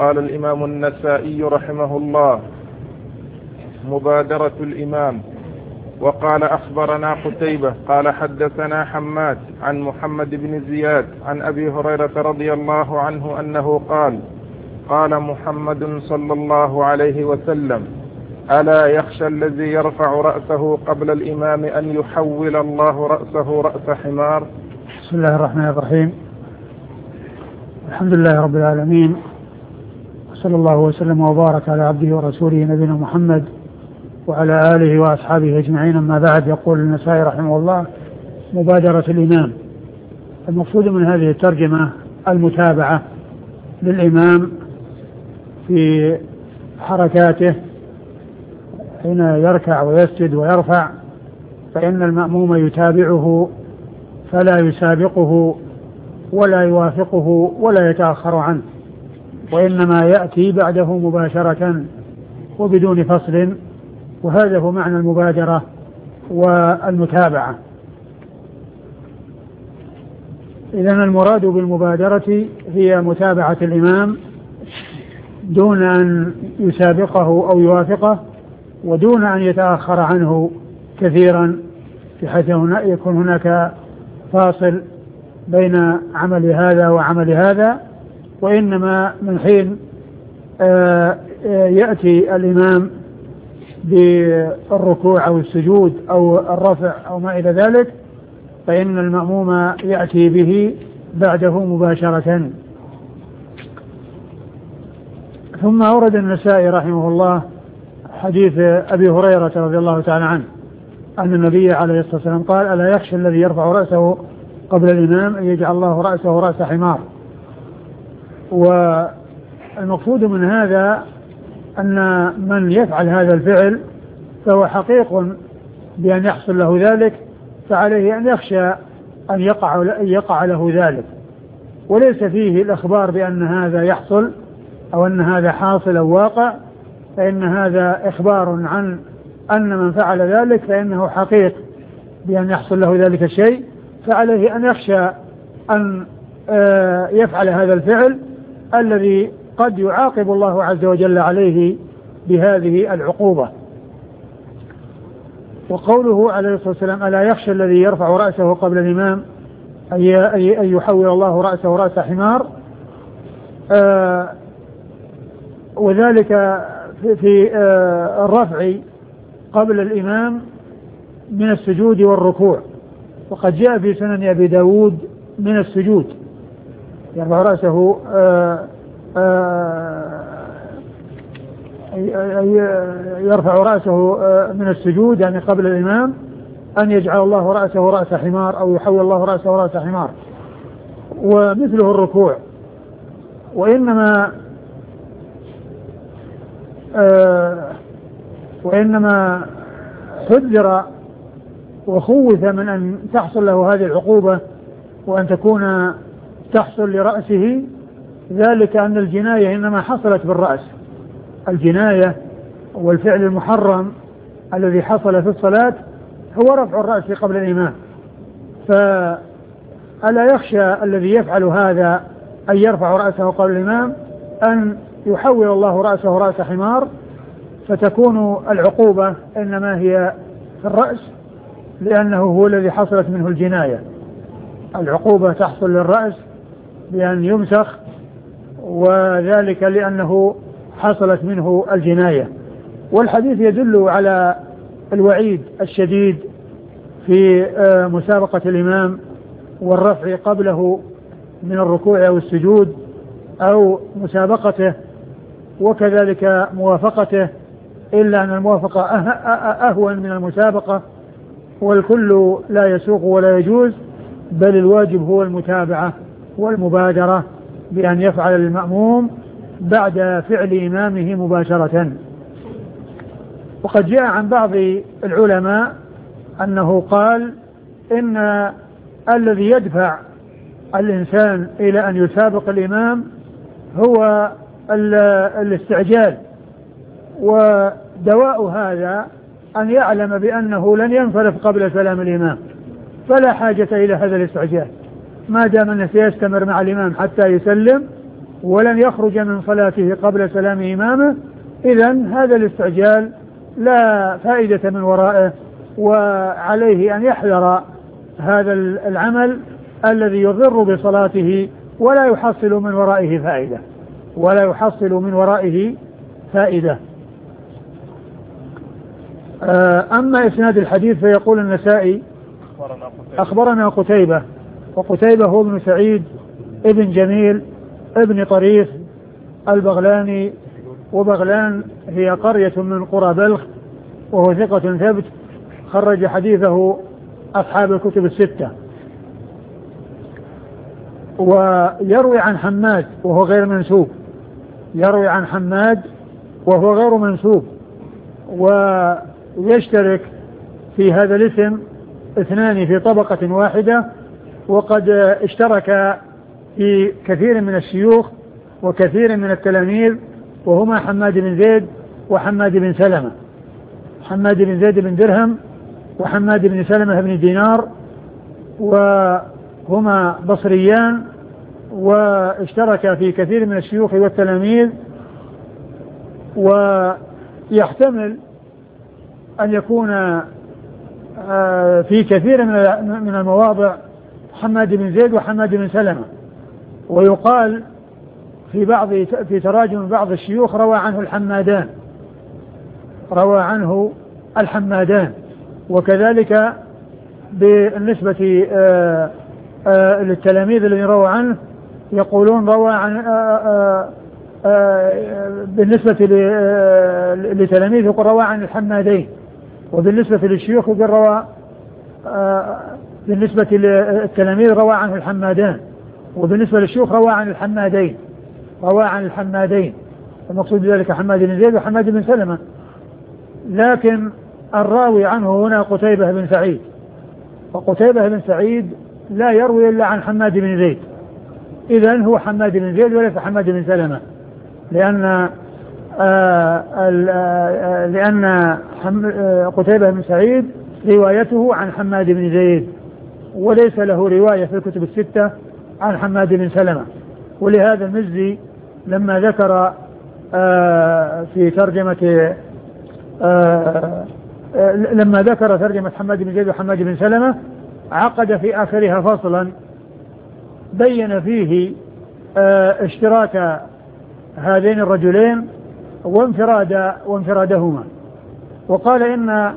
قال الإمام النسائي رحمه الله: مبادرة الإمام. وقال: أخبرنا قتيبة قال حدثنا حماد عن محمد بن زياد عن أبي هريرة رضي الله عنه أنه قال: قال محمد صلى الله عليه وسلم: ألا يخشى الذي يرفع رأسه قبل الإمام أن يحول الله رأسه رأس حمار؟ بسم الله الرحمن الرحيم. الحمد لله رب العالمين، صلى الله وسلم وبارك على عبده ورسوله نبينا محمد وعلى آله وأصحابه أجمعين. أما بعد، يقول النسائي رحمه الله: مبادرة الإمام. المقصود من هذه الترجمة المتابعة للإمام في حركاته حين يركع ويسجد ويرفع، فإن المأموم يتابعه فلا يسابقه ولا يوافقه ولا يتأخر عنه، وإنما يأتي بعده مباشرة وبدون فصل. وهذا هو معنى المبادرة والمتابعة. إذن المراد بالمبادرة هي متابعة الإمام دون أن يسابقه أو يوافقه، ودون أن يتأخر عنه كثيرا، بحيث يكون هناك فاصل بين عمل هذا وعمل هذا، وإنما من حين يأتي الإمام بالركوع أو السجود أو الرفع أو ما إلى ذلك، فإن المأموم يأتي به بعده مباشرة. ثم أورد النسائي رحمه الله حديث أبي هريرة رضي الله تعالى عنه أن النبي عليه الصلاة والسلام قال: ألا يخشى الذي يرفع رأسه قبل الإمام أن يجعل الله رأسه رأس حمار. والمقصود من هذا أن من يفعل هذا الفعل فهو حقيق بأن يحصل له ذلك، فعليه أن يخشى أن يقع له ذلك، وليس فيه الإخبار بأن هذا يحصل أو أن هذا حاصل أو واقع، فإن هذا إخبار عن أن من فعل ذلك فإنه حقيق بأن يحصل له ذلك الشيء، فعليه أن يخشى أن يفعل هذا الفعل الذي قد يعاقب الله عز وجل عليه بهذه العقوبة. وقوله عليه الصلاة والسلام: ألا يخشى الذي يرفع رأسه قبل الإمام أن يحول الله رأسه رأس حمار، وذلك في الرفع قبل الإمام من السجود والركوع. وقد جاء في سنن أبي داود من السجود، يرفع رأسه يرفع رأسه من السجود، يعني قبل الإمام، أن يجعل الله رأسه رأس حمار أو يحول الله رأسه رأس حمار. ومثله الركوع. وإنما حذر وخوف من أن تحصل له هذه العقوبة وأن تكون تحصل لرأسه، ذلك أن الجناية إنما حصلت بالرأس. الجناية والفعل المحرم الذي حصل في الصلاة هو رفع الرأس قبل الإمام. فألا يخشى الذي يفعل هذا أن يرفع رأسه قبل الإمام أن يحول الله رأسه رأس حمار، فتكون العقوبة إنما هي في الرأس، لأنه هو الذي حصلت منه الجناية. العقوبة تحصل للرأس بأن يمسخ، وذلك لأنه حصلت منه الجناية. والحديث يدل على الوعيد الشديد في مسابقة الإمام والرفع قبله من الركوع أو السجود، أو مسابقته وكذلك موافقته، إلا أن الموافقة أهون من المسابقة، والكل لا يسوق ولا يجوز، بل الواجب هو المتابعة والمبادرة بأن يفعل المأموم بعد فعل إمامه مباشرة. وقد جاء عن بعض العلماء أنه قال إن الذي يدفع الإنسان إلى أن يسابق الإمام هو الاستعجال، ودواء هذا أن يعلم بأنه لن ينصرف قبل سلام الإمام، فلا حاجة إلى هذا الاستعجال، ما دام أنه سيستمر مع الإمام حتى يسلم ولن يخرج من صلاته قبل سلام إمامه، إذن هذا الاستعجال لا فائدة من ورائه، وعليه أن يحذر هذا العمل الذي يضر بصلاته ولا يحصل من ورائه فائدة. أما إسناد الحديث فيقول النسائي أخبرنا قتيبة، وقتيبة هو ابن سعيد ابن جميل ابن طريف البغلاني، وبغلان هي قرية من قرى بلخ، وهو ثقة ثبت خرج حديثه أصحاب الكتب الستة. ويروي عن حماد وهو غير منسوب، ويشترك في هذا الاسم اثنان في طبقة واحدة، وقد اشترك في كثير من الشيوخ وكثير من التلاميذ، وهما حماد بن زيد وحماد بن سلمة، حماد بن زيد بن درهم وحماد بن سلمة بن دينار، وهما بصريان، واشترك في كثير من الشيوخ والتلاميذ. ويحتمل أن يكون في كثير من المواضع حماد بن زيد وحماد بن سلمة، ويقال في تراجم بعض الشيوخ روى عنه الحمادان. وكذلك بالنسبة للتلاميذ الذين روى عنه يقولون روى عن بالنسبة لتلاميذ يقول روى عن الحمادين، وبالنسبة للشيوخ يقول روى بالنسبة للتلاميذ روى عنه الحمادان، وبالنسبة للشيوخ روى عن الحمادين، المقصود بذلك حماد بن زيد وحماد بن سلمة. لكن الراوي عنه هنا قتيبة بن سعيد، وقتيبة بن سعيد لا يروي إلا عن حماد بن زيد، إذن هو حماد بن زيد وليس حماد بن سلمة، لأن قتيبة بن سعيد روايته عن حماد بن زيد، وليس له رواية في الكتب الستة عن حماد بن سلمة. ولهذا المزي لما ذكر في ترجمة لما ذكر ترجمة حماد بن زيد وحماد بن سلمة عقد في آخرها فصلا بين فيه اشتراك هذين الرجلين وانفرادهما، وقال إن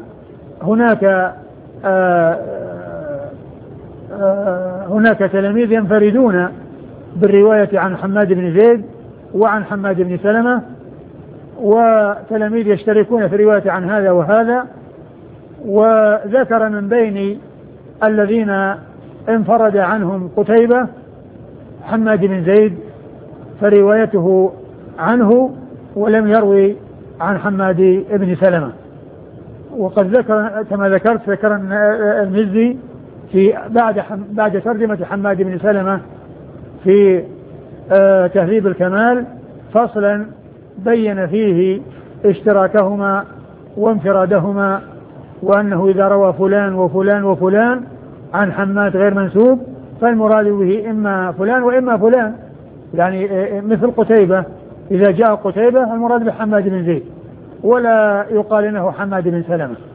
هناك تلاميذ ينفردون بالرواية عن حماد بن زيد وعن حماد بن سلمة، وتلاميذ يشتركون في الرواية عن هذا وهذا. وذكر من بين الذين انفرد عنهم قتيبة حماد بن زيد فروايته بعده ولم يروي عن حماد بن سلمة. وقد ذكر كما ذكرت ذكر المزي في بعد ترجمة حماد بن سلمة في تهذيب الكمال فصلا بين فيه اشتراكهما وانفرادهما، وأنه إذا روى فلان وفلان وفلان عن حماد غير منسوب فالمراد به إما فلان وإما فلان، يعني مثل قتيبة إذا جاء قتيبة المراد بحماد بن زيد، ولا يقال إنه حماد بن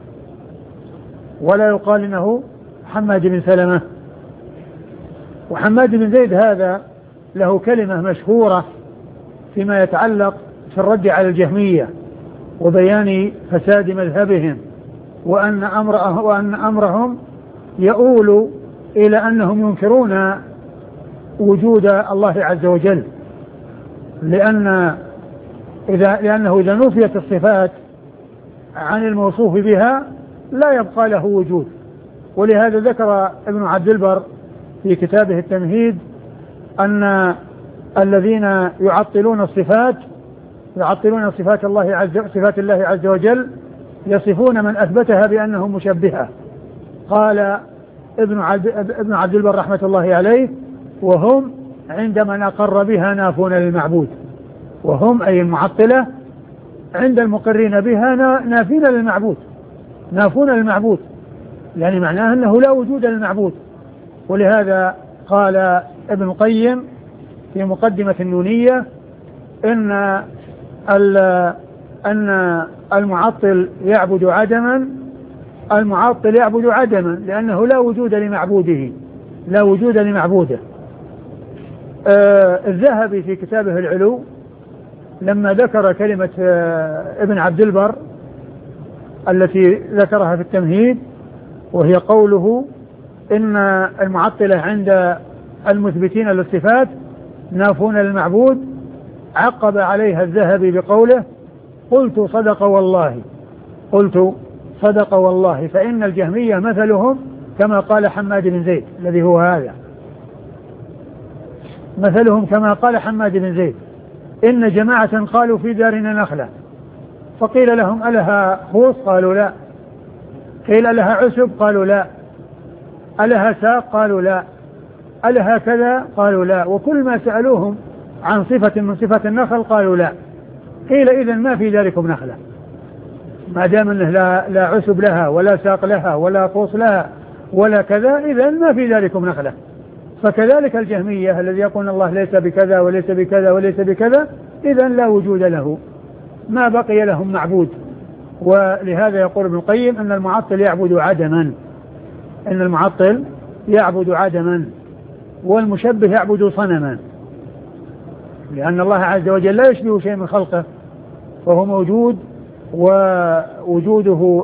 سلمة. وحماد بن زيد هذا له كلمة مشهورة فيما يتعلق في الرد على الجهمية وبيان فساد مذهبهم، وأن أمرهم يؤول إلى أنهم ينكرون وجود الله عز وجل، لأنه إذا نفيت الصفات عن الموصوف بها لا يبقى له وجود. ولهذا ذكر ابن عبد البر في كتابه التمهيد أن الذين يعطلون صفات صفات الله عز وجل يصفون من أثبتها بأنهم مشبهة. قال ابن عبد البر رحمة الله عليه: وهم عندما أقر بها نافون للمعبود. وهم أي المعطلة عند المقرين بها نافين للمعبود، نافون للمعبود، يعني معناه أنه لا وجود للمعبود. ولهذا قال ابن القيم في مقدمة النونية أن المعطل يعبد عدما، المعطل يعبد عدما لأنه لا وجود لمعبوده، لا وجود لمعبوده. الذهبي في كتابه العلو لما ذكر كلمة ابن عبد البر التي ذكرها في التمهيد، وهي قوله إن المعطلة عند المثبتين للصفات نافون للمعبود، عقب عليها الذهبي بقوله: قلت صدق والله، قلت صدق والله، فإن الجهمية مثلهم كما قال حماد بن زيد الذي هو هذا، مثلهم كما قال حماد بن زيد: إن جماعة قالوا في دارنا نخلة، فقيل لهم ألها خوص؟ قالوا لا. قيل ألها عسب؟ قالوا لا. ألها ساق؟ قالوا لا. ألها كذا؟ قالوا لا. وكل ما سألوهم عن صفة من صفات النخل قالوا لا. قيل إذن ما في ذلكم نخلة، ما دام أنه لا عسب لها ولا ساق لها ولا خوص لها ولا كذا، إذن ما في ذلكم نخلة. فكذلك الجهمية الذي يقول الله ليس بكذا وليس بكذا وليس بكذا، إذن لا وجود له، ما بقي لهم معبود. ولهذا يقول ابن القيم أن المعطل يعبد عدما، أن المعطل يعبد عدما، والمشبه يعبد صنما، لأن الله عز وجل لا يشبه شيء من خلقه، وهو موجود ووجوده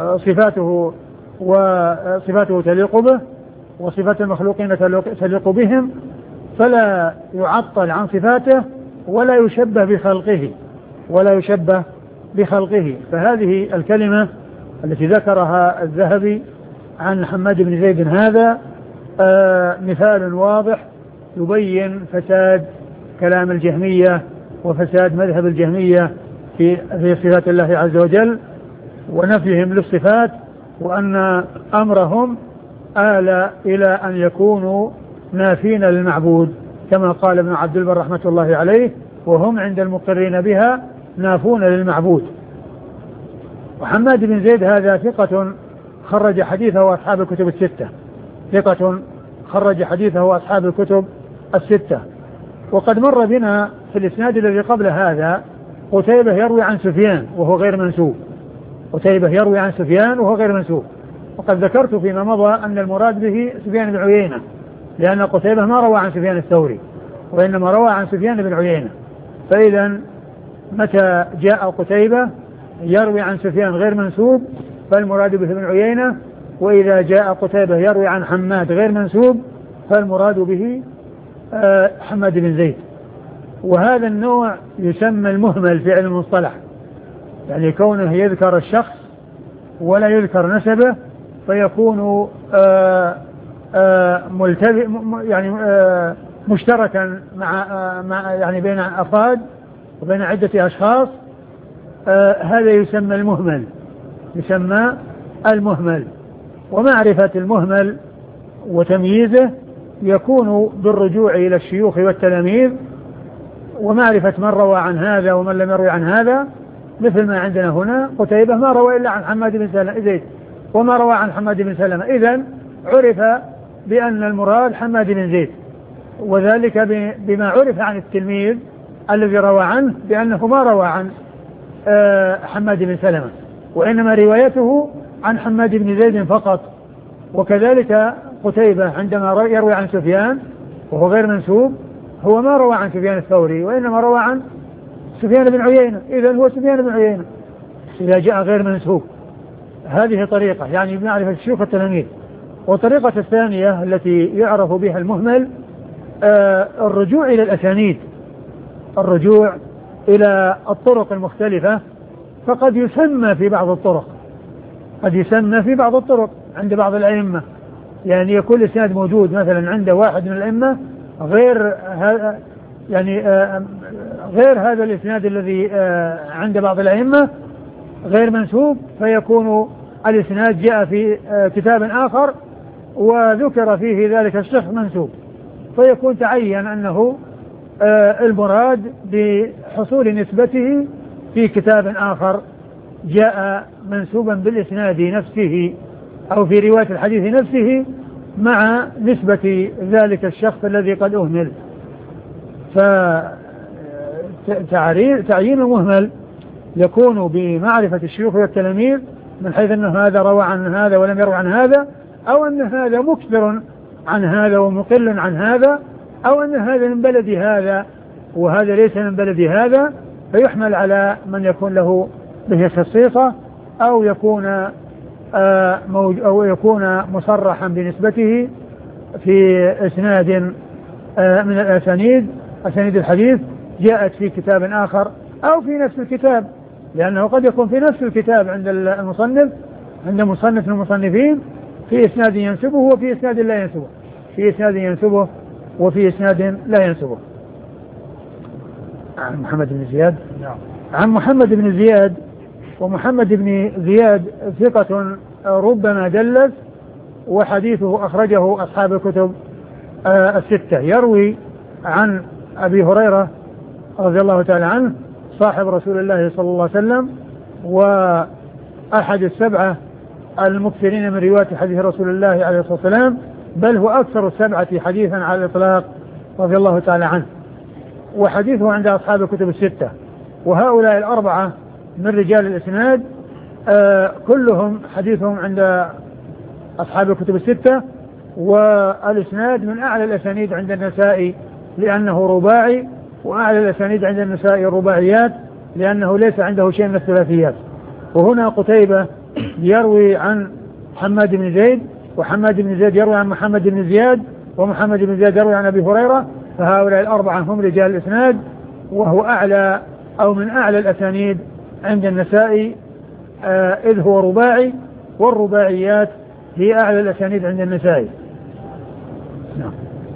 صفاته تليق به، وصفات المخلوقين تليق بهم، فلا يعطل عن صفاته ولا يشبه بخلقه، ولا يشبه بخلقه. فهذه الكلمة التي ذكرها الذهبي عن حماد بن زيد هذا مثال واضح يبين فساد كلام الجهمية وفساد مذهب الجهمية في صفات الله عز وجل ونفيهم للصفات، وأن أمرهم آل إلى أن يكونوا نافين للمعبود كما قال ابن عبد البر رحمة الله عليه: وهم عند المقرين بها نافون للمعبود. وحماد بن زيد هذا ثقة خرج حديثه أصحاب الكتب الستة، ثقة خرج حديثه أصحاب الكتب الستة. وقد مر بنا في الإسناد الذي قبل هذا قتيبة يروي عن سفيان وهو غير منسوب، قتيبة يروي عن سفيان وهو غير منسوب. وقد ذكرت فيما مضى أن المراد به سفيان بن عيينة، لأن قتيبة ما روى عن سفيان الثوري وإنما روى عن سفيان بن عيينة. فإذا متى جاء قتيبة يروي عن سفيان غير منسوب فالمراد به ابن عيينة، وإذا جاء قتيبة يروي عن حماد غير منسوب فالمراد به حماد بن زيد. وهذا النوع يسمى المهمل في علم المصطلح، يعني كونه يذكر الشخص ولا يذكر نسبه، فيكون يعني مشتركا مع يعني بين أفراد وبين عدة أشخاص. هذا يسمى المهمل، يسمى المهمل. ومعرفة المهمل وتمييزه يكون بالرجوع إلى الشيوخ والتلاميذ، ومعرفة من روى عن هذا ومن لم يروي عن هذا، مثل ما عندنا هنا قتيبة ما روى إلا عن حماد بن زيد وما روى عن حماد بن سلمة، إذن عرف بأن المراد حماد بن زيد، وذلك بما عرف عن التلميذ الذي روى عنه بأنه ما روى عن حماد بن سلمة، وإنما روايته عن حماد بن زيد فقط. وكذلك قتيبة عندما يروي عن سفيان وهو غير منسوب هو ما روى عن سفيان الثوري وإنما روى عن سفيان بن عيينة، إذن هو سفيان بن عيينة إذا جاء غير منسوب. هذه طريقة يعني بنعرف الشيوخ التلاميذ. والطريقة الثانية التي يعرف بها المهمل الرجوع إلى الأسانيد، الرجوع إلى الطرق المختلفة. فقد يسمى في بعض الطرق، قد يسمى في بعض الطرق عند بعض الأئمة، يعني يكون الإسناد موجود مثلا عند واحد من الأئمة غير يعني غير هذا الإسناد الذي عند بعض الأئمة غير منسوب، فيكون الإسناد جاء في كتاب آخر وذكر فيه ذلك الشخص منسوب، فيكون تعين أنه المراد بحصول نسبته في كتاب آخر جاء منسوبا بالإسناد نفسه أو في رواية الحديث نفسه مع نسبة ذلك الشخص الذي قد أهمل. فتعيين المهمل يكون بمعرفة الشيوخ والتلاميذ من حيث أن هذا روى عن هذا ولم يروى عن هذا، أو أن هذا مكثر عن هذا ومقل عن هذا، أو أن هذا من بلد هذا وهذا ليس من بلد هذا، فيحمل على من يكون له به خصيصة أو يكون مصرحا بنسبته في إسناد من الأسانيد الحديث جاءت في كتاب آخر أو في نفس الكتاب، لأنه قد يكون في نفس الكتاب عند المصنف عند مصنف المصنفين في إسناد ينسبه وفي إسناد لا ينسبه، في إسناد ينسبه وفي إسناد لا ينسبه. عن محمد بن زياد. عن محمد بن زياد، ومحمد بن زياد ثقة ربما دلس، وحديثه أخرجه أصحاب الكتب الستة. يروي عن أبي هريرة رضي الله تعالى عنه صاحب رسول الله صلى الله عليه وسلم، وأحد السبعة المكثرين من رواية حديث رسول الله عليه الصلاة والسلام، بل هو أكثر السبعة حديثا على الإطلاق رضي الله تعالى عنه، وحديثه عند أصحاب الكتب الستة. وهؤلاء الأربعة من رجال الإسناد كلهم حديثهم عند أصحاب الكتب الستة، والإسناد من أعلى الأسانيد عند النسائي لأنه رباعي، وأعلى الأسانيد عند النسائي الرباعيات لأنه ليس عنده شيء من الثلاثيات. وهنا قتيبة يروي عن حماد بن زيد، وحماد بن زيد يروي عن محمد بن زياد، ومحمد بن زياد يروي عن أبي هريرة، فهؤلاء الأربعة هم رجال الإسناد، وهو أعلى أو من أعلى الأسانيد عند النسائي إذ هو رباعي، والرباعيات هي أعلى الأسانيد عند النسائي. نعم.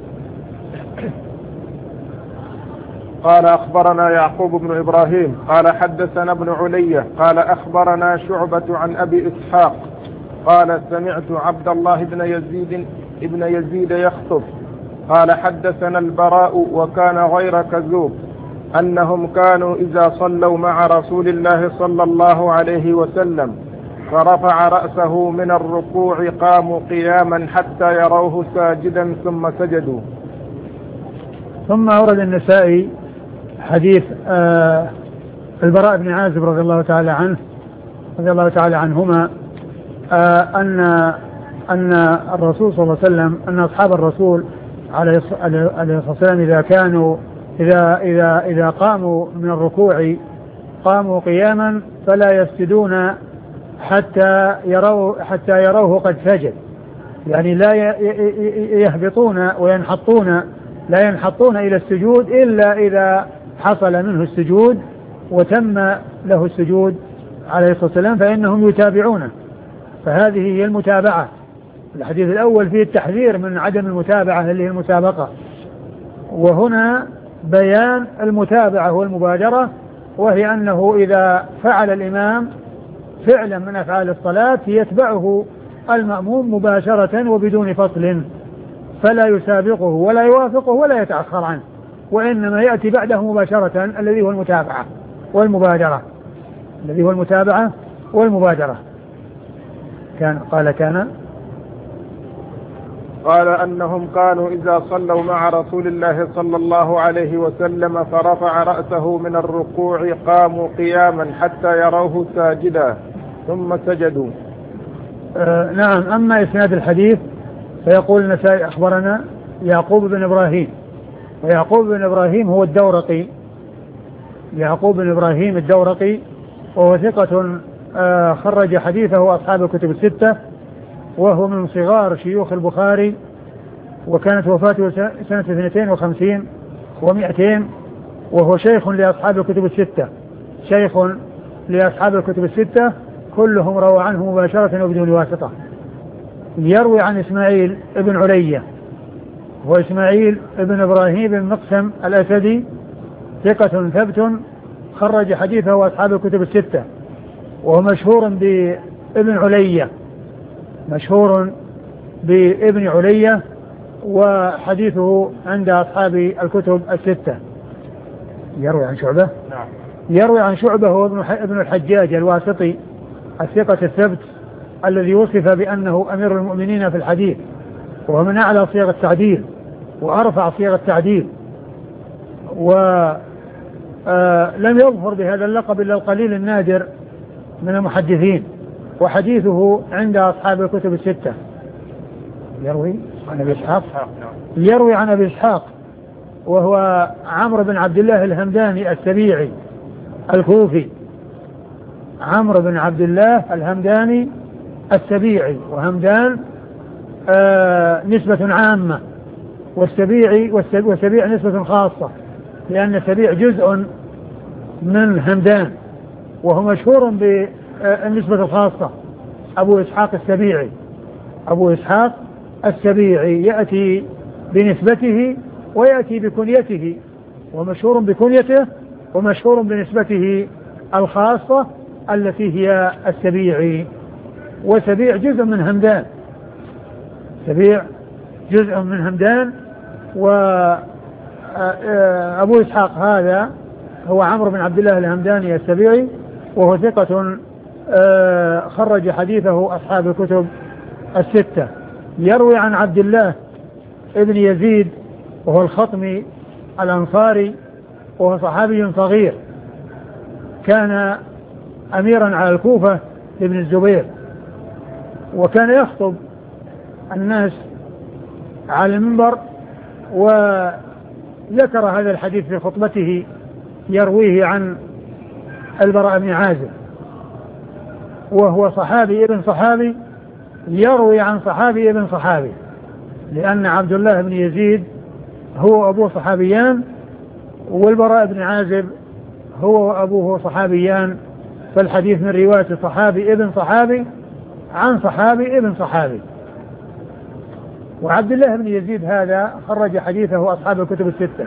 قال أخبرنا يعقوب بن إبراهيم قال حدثنا ابن علية قال أخبرنا شعبة عن أبي إسحاق قال سمعت عبد الله بن يزيد يخطب قال حدثنا البراء وكان غير كذوب أنهم كانوا إذا صلوا مع رسول الله صلى الله عليه وسلم فرفع رأسه من الركوع قاموا قياما حتى يروه ساجدا ثم سجدوا. ثم أورد النسائي حديث البراء بن عازب رضي الله تعالى عنهما أن الرسول صلى الله عليه وسلم أن أصحاب الرسول عليه الصلاة والسلام إذا قاموا من الركوع قاموا قياما فلا يسجدون حتى يروه قد سجد، يعني لا يهبطون وينحطون، لا ينحطون إلى السجود إلا إذا حصل منه السجود وتم له السجود عليه الصلاة والسلام فإنهم يتابعونه. فهذه هي المتابعة. الحديث الأول فيه التحذير من عدم المتابعة اللي هي المسابقة، وهنا بيان المتابعة والمبادرة، وهي أنه إذا فعل الإمام فعلا من أفعال الصلاة يتبعه المأموم مباشرة وبدون فصل، فلا يسابقه ولا يوافقه ولا يتأخر عنه، وإنما يأتي بعده مباشرة الذي هو المتابعة والمبادرة. قال أنهم كانوا إذا صلوا مع رسول الله صلى الله عليه وسلم فرفع رأسه من الركوع قاموا قياما حتى يروه ساجدا ثم سجدوا. نعم. أما إسناد الحديث فيقول النسائي أخبرنا يعقوب بن إبراهيم، ويعقوب بن إبراهيم هو الدورقي، وهو ثقة خرج حديثه أصحاب الكتب الستة، وهو من صغار شيوخ البخاري، وكانت وفاته سنة 52 و200، وهو شيخ لأصحاب الكتب الستة كلهم روى عنه مباشرة وبدون واسطة. يروي عن إسماعيل ابن علية، هو إسماعيل ابن إبراهيم بن مقسم الأسدي، ثقة ثبت خرج حديثه أصحاب الكتب الستة، وهو مشهور بابن علية، وحديثه عند أصحاب الكتب الستة. يروي عن شعبة. نعم. يروي عن شعبة هو ابن الحجاج الواسطي الثقة الثبت الذي وصف بأنه أمير المؤمنين في الحديث، وهو من أعلى صيغ التعديل وأرفع صيغ التعديل، ولم يظفر بهذا اللقب إلا القليل النادر من المحدثين، وحديثه عند أصحاب الكتب الستة. يروي عن أبي إسحاق وهو عمرو بن عبد الله الهمداني السبيعي الكوفي، عمرو بن عبد الله الهمداني السبيعي، وهمدان نسبة عامة، والسبيع نسبة خاصة، لأن السبيع جزء من همدان، وهو مشهور بالنسبة الخاصة. أبو إسحاق السبيعي يأتي بنسبته ويأتي بكنيته، ومشهور بكنيته ومشهور بنسبته الخاصة التي هي السبيعي. وسبيع جزء من همدان، وأبو إسحاق هذا هو عمرو بن عبد الله الهمداني السبيعي، وهو ثقة خرج حديثه أصحاب الكتب الستة. يروي عن عبد الله ابن يزيد وهو الخطمي الأنصاري، وهو صحابي صغير، كان أميرا على الكوفة ابن الزبير، وكان يخطب الناس على المنبر، وذكر هذا الحديث في خطبته يرويه عن البراء بن عازب، وهو صحابي ابن صحابي يروي عن صحابي ابن صحابي، لأن عبد الله بن يزيد هو أبوه صحابيان، والبراء بن عازب هو وأبوه صحابيان، فالحديث من رواية صحابي ابن صحابي عن صحابي ابن صحابي. وعبد الله بن يزيد هذا خرج حديثه أصحاب الكتب الستة.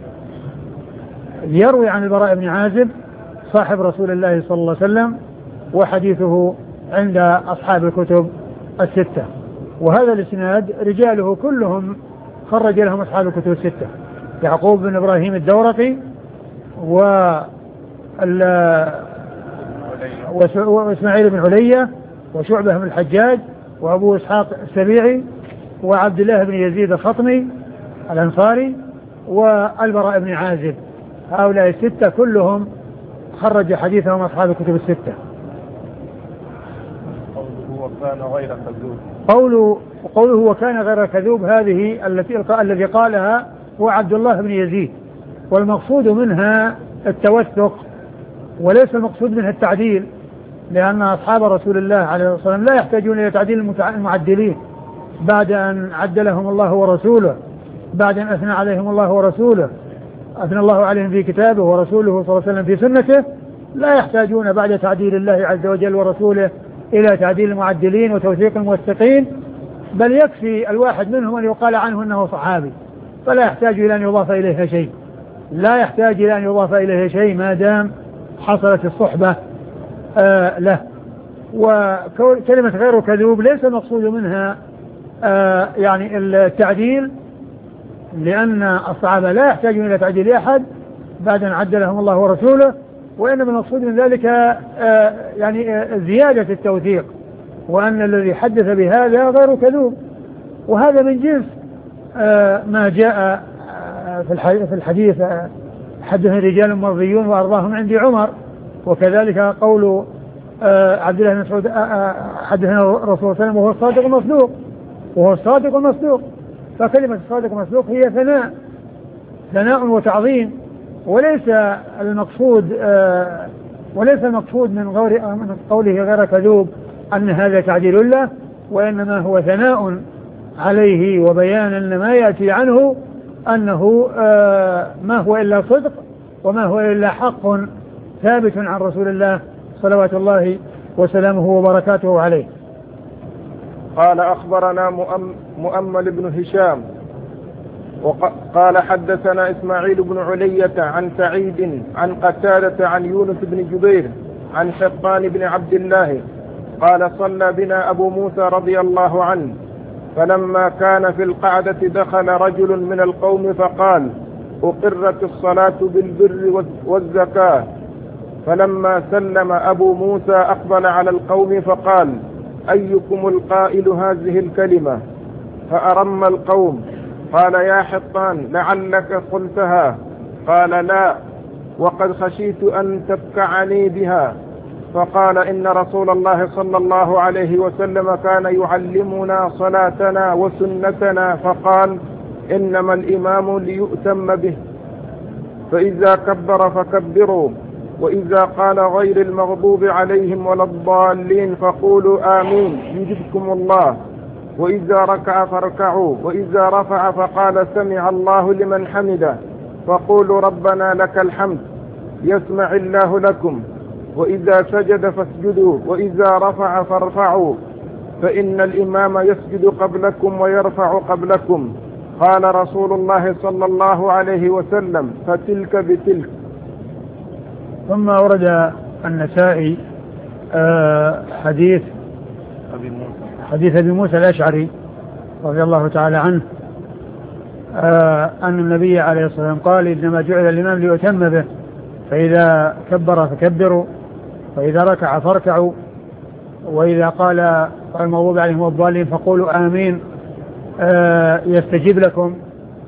يروي عن البراء بن عازب صاحب رسول الله صلى الله عليه وسلم، وحديثه عند أصحاب الكتب الستة. وهذا الإسناد رجاله كلهم خرج لهم أصحاب الكتب الستة: يعقوب بن إبراهيم الدورقي وإسماعيل بن علية وشعبة بن الحجاج وأبو إسحاق السبيعي وعبد الله بن يزيد الخطمي الأنصاري والبراء بن عازب. هؤلاء الستة كلهم خرج حديثهم أصحاب الكتب الستة. قوله وكان غير كذوب هذه الذي قالها هو عبد الله بن يزيد، والمقصود منها التوثق وليس المقصود منها التعديل، لأن أصحاب رسول الله عليه الصلاة والسلام لا يحتاجون إلى تعديل المعدلين بعد أن عدلهم الله ورسوله، بعد أن أثنى عليهم الله ورسوله، أثنى الله عليهم في كتابه ورسوله صلى الله عليه وسلم في سنته، لا يحتاجون بعد تعديل الله عز وجل ورسوله إلى تعديل المعدلين وتوثيق الموثقين، بل يكفي الواحد منهم أن يقال عنه أنه صحابي، فلا يحتاج إلى أن يضاف إليه شيء، ما دام حصلت الصحبة له. وكلمة غير كذوب ليس المقصود منها يعني التعديل، لأن الصحابة لا يحتاجون إلى تعديل أحد بعد أن عدلهم الله ورسوله، وإنما المقصود من ذلك يعني زيادة التوثيق، وأن الذي حدث بهذا غير كذوب. وهذا من جنس ما جاء في الحديث: حدثني رجال مرضيون وأرضاهم عندي عمر. وكذلك قول عبد الله بن مسعود: حدثنا الرسول صلى الله عليه وسلم وهو الصادق المصدوق. فكلمة الصادق المصدوق هي ثناء وتعظيم، وليس المقصود من قوله غير كذوب أن هذا تعديل له، وإنما هو ثناء عليه وبيان أن ما يأتي عنه أنه ما هو إلا صدق وما هو إلا حق ثابت عن رسول الله صلوات الله وسلامه وبركاته عليه. قال: أخبرنا مؤمل بن هشام قال: حدثنا إسماعيل بن علية عن سعيد عن قتادة عن يونس بن جبير عن حطان بن عبد الله قال: صلى بنا أبو موسى رضي الله عنه، فلما كان في القعدة دخل رجل من القوم فقال: أقرت الصلاة بالبر والزكاة. فلما سلم أبو موسى أقبل على القوم فقال: أيكم القائل هذه الكلمة؟ فأرم القوم. قال: يا حطان، لعلك قلتها. قال لا، وقد خشيت أن تبكعني بها. فقال إن رسول الله صلى الله عليه وسلم كان يعلمنا صلاتنا وسنتنا، فقال إنما الإمام ليؤتم به، فإذا كبر فكبروا، وإذا قال غير المغضوب عليهم ولا الضالين فقولوا آمين يجبكم الله، وإذا ركع فاركعوا، وإذا رفع فقال سمع الله لمن حمده فقولوا ربنا لك الحمد يسمع الله لكم، وإذا سجد فاسجدوا، وإذا رفع فارفعوا، فإن الإمام يسجد قبلكم ويرفع قبلكم. قال رسول الله صلى الله عليه وسلم فتلك بتلك. ثم ورد النسائي حديث أبي موسى الأشعري رضي الله تعالى عنه أن النبي عليه الصلاة والسلام قال إنما جعل الإمام ليؤتم به، فإذا كبر فكبروا، وإذا ركع فاركعوا، وإذا قال المغضوب عليهم والضالين فقولوا آمين يستجيب لكم،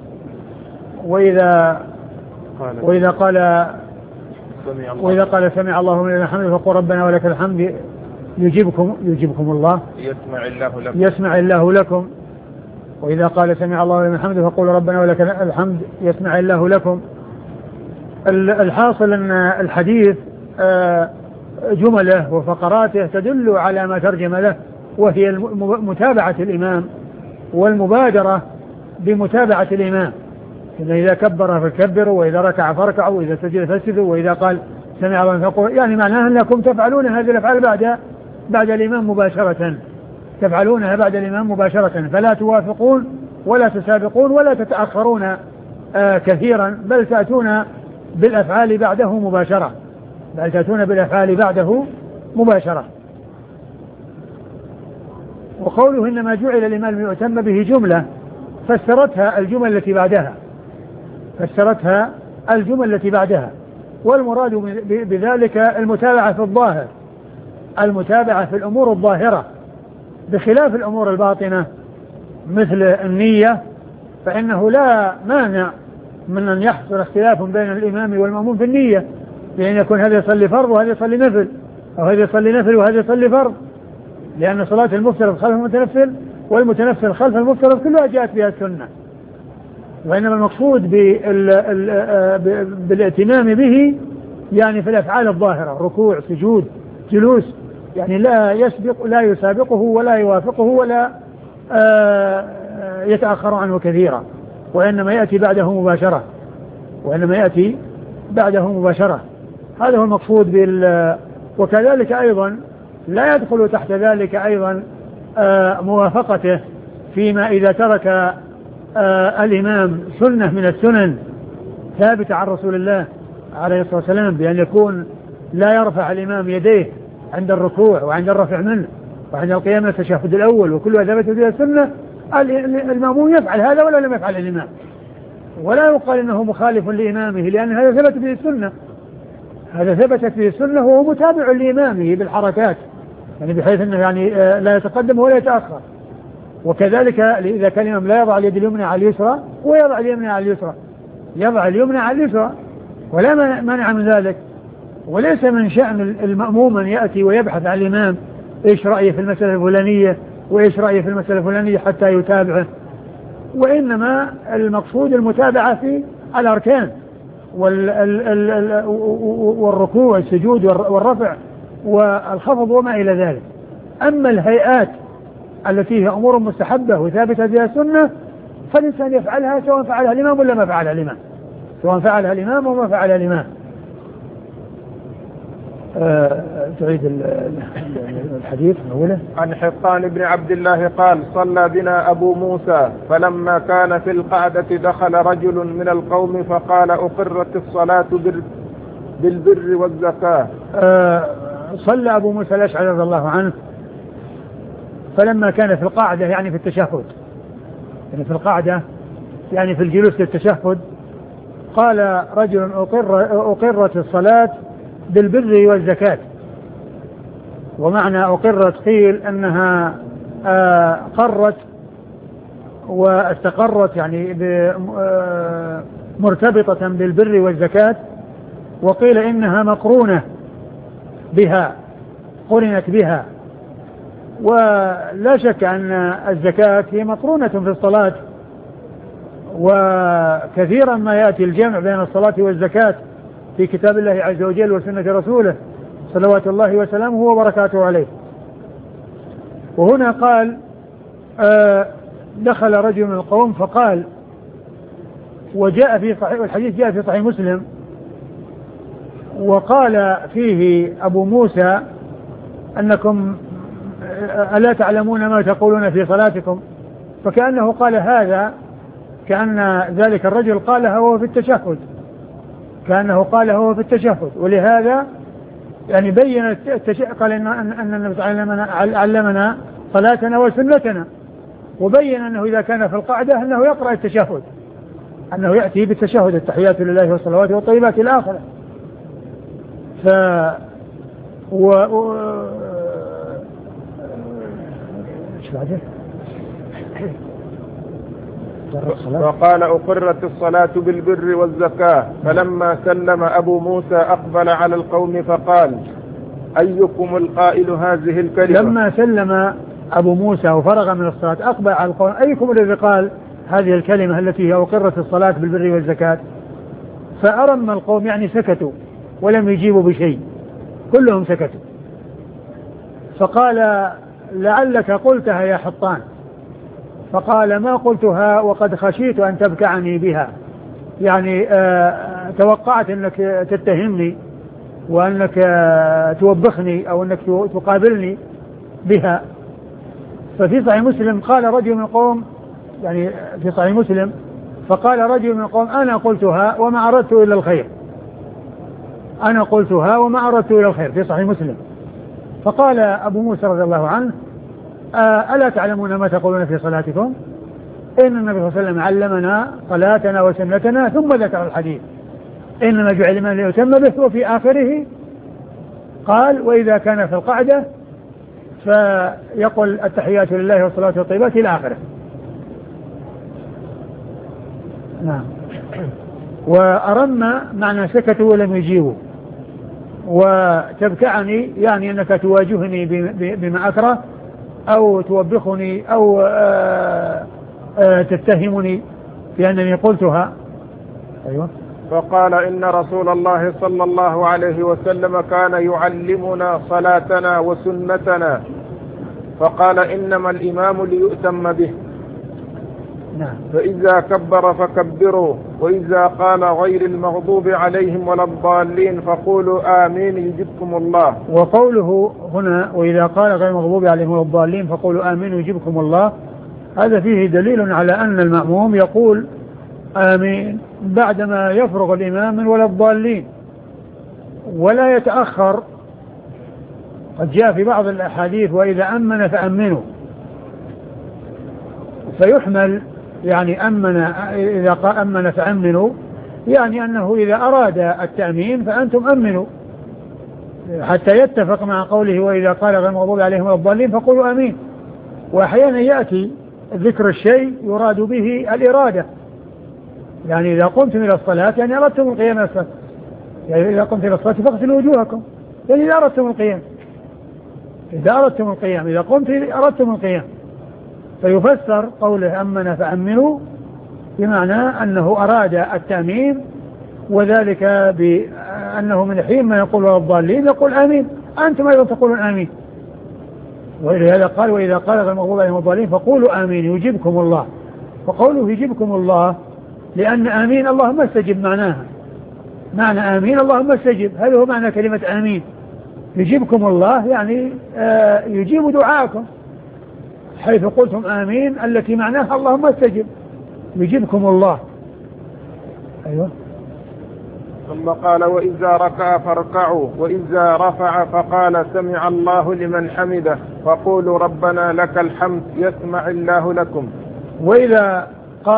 وإذا قال سمع الله لمن حمده فقول ربنا ولك الحمد يجيبكم الله يسمع الله لكم، وإذا قال سمع الله لمن حمده فقول ربنا ولك الحمد يسمع الله لكم. الحاصل أن الحديث جمله وفقراته تدل على ما ترجم له، وهي متابعة الإمام والمبادرة بمتابعة الإمام. إذا كبر فكبروا، وإذا ركع فاركعوا، وإذا سجد فاسجدوا، وإذا قال سمع الله فقولوا، يعني معناه أنكم تفعلون هذه الأفعال بعد الإمام مباشرة، تفعلونها بعد الإمام مباشرة، فلا توافقون ولا تسابقون ولا تتأخرون كثيرا، بل تأتون بالأفعال بعده مباشرة. وقوله إنما جعل الإمام ليؤتم به جملة فسرتها الجمل التي بعدها، والمراد بذلك المتابعة في الظاهر، المتابعة في الأمور الظاهرة، بخلاف الأمور الباطنة مثل النية، فإنه لا مانع من أن يحصل اختلاف بين الإمام والمأموم في النية، لأن يكون هذا يصلي فرض وهذا يصلي نفل، أو هذا يصلي نفل وهذا يصلي فرض، لأن صلاة المفترض خلف المتنفل والمتنفل خلف المفترض كلها جاءت بها السنة. وإنما المقصود بالائتمام به يعني في الأفعال الظاهرة، ركوع سجود جلوس، يعني لا يسابقه ولا يوافقه ولا يتأخر عنه كثيرا، وإنما يأتي بعده مباشرة. هذا هو المقصود وكذلك أيضا لا يدخل تحت ذلك أيضا موافقته فيما إذا ترك الإمام سنة من السنن ثابتة عن رسول الله عليه الصلاة والسلام، بأن يكون لا يرفع الإمام يديه عند الركوع وعند الرفع منه وعند القيام من التشهد الأول، وكلها ثابتة فيها السنة، المأموم يفعل هذا ولا لم يفعل الإمام، ولا يقال إنه مخالف لإمامه، لأن هذا ثبت به السنة، وهو متابع لإمامه بالحركات، يعني بحيث أنه يعني لا يتقدم ولا يتأخر. وكذلك إذا كان الإمام لا يضع اليد اليمنى على اليسرى ويضع اليمنى على اليسرى، ولا مانع من ذلك. وليس من شأن المأموم أن يأتي ويبحث عن الإمام إيش رأيه في المسألة الفلانية وإيش رأيه في المسألة الفلانية حتى يتابعه، وإنما المقصود المتابعة في الأركان والركوع والسجود والرفع والخفض وما إلى ذلك. أما الهيئات التي هي أمور مستحبة وثابتة فيها السنة فالإنسان يفعلها سواء فعلها الإمام ولا ما فعلها الإمام، وما فعلها الإمام. تعيد الحديث الأولى. عن حطان بن عبد الله قال صلى بنا أبو موسى، فلما كان في القعدة دخل رجل من القوم فقال أقرت الصلاة بالبر والزكاة. صلى أبو موسى الأشعري رضي الله عنه فلما كان في القاعدة يعني في التشهد، يعني في القاعدة يعني في الجلوس للتشهد، قال رجل أقرت الصلاة بالبر والزكاة. ومعنى أقرت قيل أنها قرت واستقرت، يعني مرتبطة بالبر والزكاة، وقيل إنها مقرونة بها، قرنت بها. ولا شك أن الزكاة هي مقرونة في الصلاة، وكثيرا ما يأتي الجمع بين الصلاة والزكاة في كتاب الله عز وجل وسنة رسوله صلوات الله وسلامه وبركاته عليه. وهنا قال دخل رجل من القوم فقال، وجاء في صحيح الحديث جاء في صحيح مسلم، وقال فيه أبو موسى أنكم ألا تعلمون ما تقولون في صلاتكم، فكأنه قال هذا، كأن ذلك الرجل قالها وهو في التشهد، كأنه قالها وهو في التشهد. ولهذا يعني بين قال أن النبي علمنا صلاتنا وسنتنا، وبين أنه إذا كان في القعدة أنه يقرأ التشهد، أنه يأتي بالتشهد التحيات لله والصلوات والطيبات إلى آخره. وقال أقرت الصلاة بالبر والزكاة. فلما سلم أبو موسى أقبل على القوم فقال أيكم القائل هذه الكلمة؟ لما سلم أبو موسى وفرغ من الصلاة أقبل على القوم، أيكم الذي قال هذه الكلمة التي هي أقرت الصلاة بالبر والزكاة؟ فأرم القوم، يعني سكتوا ولم يجيبوا بشيء، كلهم سكتوا. فقال لعلك قلتها يا حطان. فقال ما قلتها وقد خشيت أن تبكعني بها، يعني توقعت أنك تتهمني وأنك توبخني أو أنك تقابلني بها. ففي صحيح مسلم قال رجل من القوم، يعني في صحيح مسلم فقال رجل من القوم أنا قلتها وما أردت إلا الخير، أنا قلتها وما أردت إلا الخير، في صحيح مسلم. فقال أبو موسى رضي الله عنه ألا تعلمون ما تقولون في صلاتكم؟ إن النبي صلى الله عليه وسلم علمنا صلاتنا وسنتنا، ثم ذكر الحديث إنما جعل الإمام ليتم به، وفي آخره قال وإذا كان في القعدة فيقول التحيات لله والصلاة والطيبات إلى آخره. نعم. وأرم معنى سكتوا ولم يجيبوا، وتبكعني يعني أنك تواجهني بما أكره أو توبخني أو تتهمني بأنني قلتها. أيوة. فقال إن رسول الله صلى الله عليه وسلم كان يعلمنا صلاتنا وسنتنا، فقال إنما الإمام ليؤتم به. نعم. فإذا كبر فكبروا، وإذا قال غير المغضوب عليهم ولا الضالين فقولوا آمين يجبكم الله. وقوله هنا وإذا قال غير المغضوب عليهم ولا الضالين فقولوا آمين يجبكم الله، هذا فيه دليل على أن المأموم يقول آمين بعدما يفرغ الإمام من ولا الضالين، ولا يتأخر. قد جاء في بعض الأحاديث وإذا أمن فأمنوا، فيحمل يعني أمن، إذا أمن فأمنوا، يعني أنه إذا أراد التأمين فأنتم أمنوا، حتى يتفق مع قوله وإذا قال غير المغضوب عليهم ولا الضالين فقولوا آمين. وأحيانا يأتي ذكر الشيء يراد به الإرادة، يعني إذا قمتم إلى الصلاة يعني أردتم القيام إلى الصلاة، يعني إذا قمتم إلى الصلاة فاغسلوا وجوهكم، يعني إذا أردتم القيام، إذا أردتم القيام، إذا قمت أردتم القيام. فيفسر قوله أمن فأمنوا بمعنى أنه أراد التأمين، وذلك بأنه من حين ما يقول ولا الضالين يقول آمين، أنتم أيضا تقولون آمين. ولهذا قال وإذا قال غير المغضوب عليهم الضالين فقولوا آمين يجيبكم الله. فقوله يجيبكم الله لأن آمين اللهم استجب معناها، معنى آمين اللهم استجب، هذا هو معنى كلمة آمين. يجيبكم الله يعني يجيب دعاءكم، حيث قلتم آمين التي معناها اللهم استجب، يجيبكم الله. أيوة. ثم قال وإذا ركع فاركعوا، وإذا رفع فقال سمع الله لمن حمده فقولوا ربنا لك الحمد يسمع الله لكم. وإذا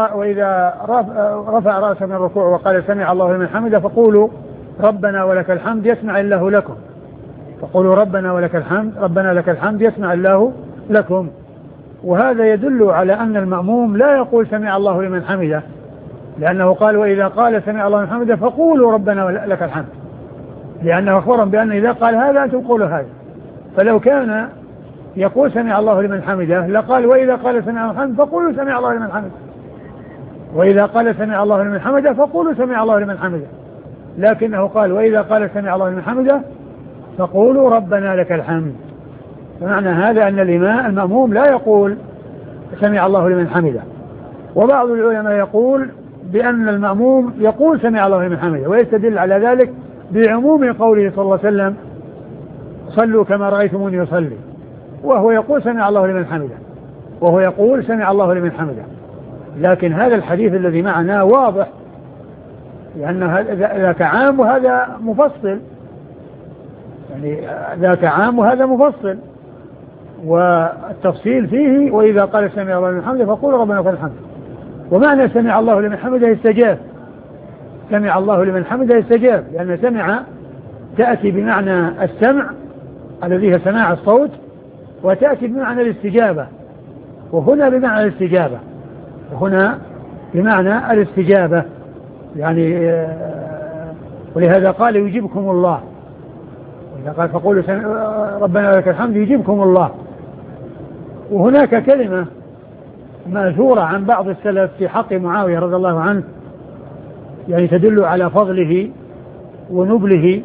رفع رأسه من الركوع وقال سمع الله لمن حمده فقولوا ربنا ولك الحمد يسمع الله لكم، فقولوا ربنا ولك الحمد، ربنا لك الحمد يسمع الله لكم. وهذا يدل على أن المأموم لا يقول سمع الله لمن حمده، لأنه قال وإذا قال سمع الله لمن حمده فقولوا ربنا لك الحمد، لأنه أخبرهم بأن إذا قال هذا أنتم قولوا هذا. فلو كان يقول سمع الله لمن حمده لقال وإذا قال سمع الله لمن حمده فقولوا سمع الله لمن حمده، وإذا قال سمع الله لمن حمده فقولوا سمع الله لمن حمده، لكنه قال وإذا قال سمع الله لمن حمده فقولوا ربنا لك الحمد. فمعنى هذا أن المأموم لا يقول سمع الله لمن حمده. وبعض العلماء يقول بأن المأموم يقول سمع الله لمن حمده، ويستدل على ذلك بعموم قوله صلى الله عليه وسلم صلوا كما رأيتموني يصلي، وهو يقول سمع الله لمن حمده، وهو يقول سمع الله لمن حمده. لكن هذا الحديث الذي معنا واضح، لأن ذاك عام وهذا مفصل، يعني ذاك عام وهذا مفصل، والتفصيل فيه وإذا قال سمع الله لمن حمده فقول ربنا لك الحمد. ومعنى سمع الله لمن حمده استجاب، سمع الله لمن حمده استجاب، لأن سمع تأتي بمعنى السمع الذي هي سماع الصوت، وتأتي بمعنى الاستجابة، وهنا بمعنى الاستجابة، وهنا بمعنى الاستجابة يعني ولهذا قال يجيبكم الله، وإذا قال فقولوا ربنا لك الحمد يجيبكم الله. وهناك كلمة مأثورة عن بعض السلف في حق معاوية رضي الله عنه، يعني تدل على فضله ونبله،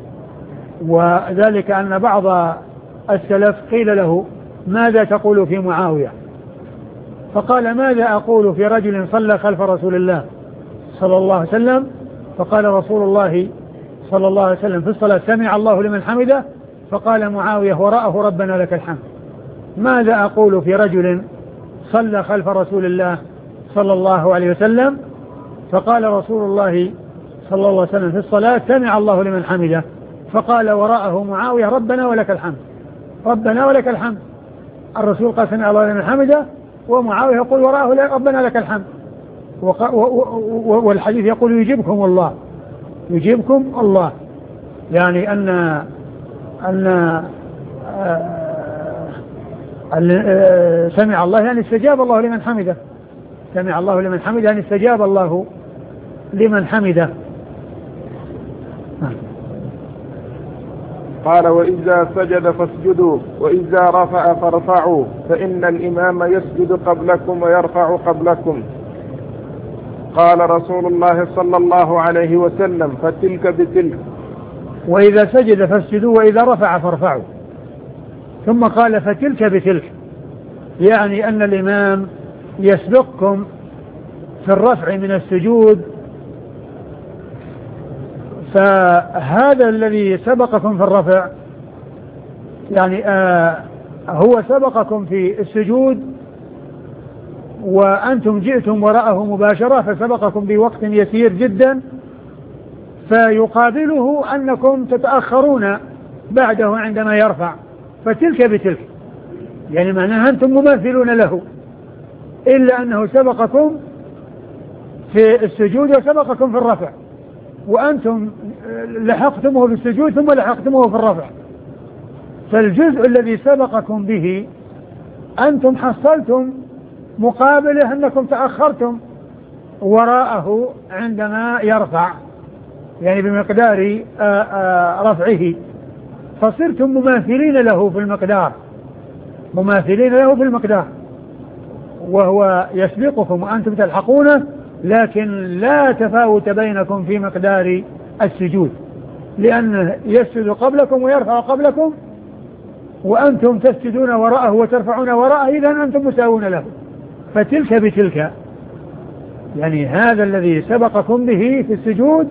وذلك أن بعض السلف قيل له ماذا تقول في معاوية؟ فقال ماذا أقول في رجل صلى خلف رسول الله صلى الله عليه وسلم، فقال رسول الله صلى الله عليه وسلم في الصلاة سمع الله لمن حمده، فقال معاوية وراءه ربنا لك الحمد. ماذا أقول في رجل صلى خلف رسول الله صلى الله عليه وسلم، فقال رسول الله صلى الله عليه وسلم في الصلاة سمع الله لمن حمده، فقال وراءه معاوية ربنا ولك الحمد، ربنا ولك الحمد. الرسول قال سمع الله لمن حمده، ومعاوية يقول وراءه ربنا لك الحمد. والحديث يقول يجيبكم الله، يجيبكم الله، يعني أن سمع الله يعني استجاب الله لمن حمده، سمع الله لمن حمده يعني استجاب الله لمن حمده. قال وإذا سجد فاسجدوا وإذا رفع فارفعوا فإن الإمام يسجد قبلكم ويرفع قبلكم. قال رسول الله صلى الله عليه وسلم فتلك بتلك. وإذا سجد فاسجدوا وإذا رفع فارفعوا، ثم قال فتلك بتلك، يعني أن الإمام يسبقكم في الرفع من السجود، فهذا الذي سبقكم في الرفع يعني هو سبقكم في السجود وأنتم جئتم وراءه مباشرة، فسبقكم بوقت يسير جدا، فيقابله أنكم تتأخرون بعده عندما يرفع، فتلك بتلك، يعني معناها أنتم مماثلون له، إلا أنه سبقكم في السجود وسبقكم في الرفع، وأنتم لحقتموه في السجود ثم لحقتموه في الرفع، فالجزء الذي سبقكم به أنتم حصلتم مقابله أنكم تأخرتم وراءه عندما يرفع، يعني بمقدار رفعه، فصرتم مماثلين له في المقدار، مماثلين له في المقدار، وهو يسبقكم وأنتم تلحقونه، لكن لا تفاوت بينكم في مقدار السجود، لأنه يسجد قبلكم ويرفع قبلكم، وأنتم تسجدون وراءه وترفعون وراءه، إذن أنتم مساوون له. فتلك بتلك، يعني هذا الذي سبقكم به في السجود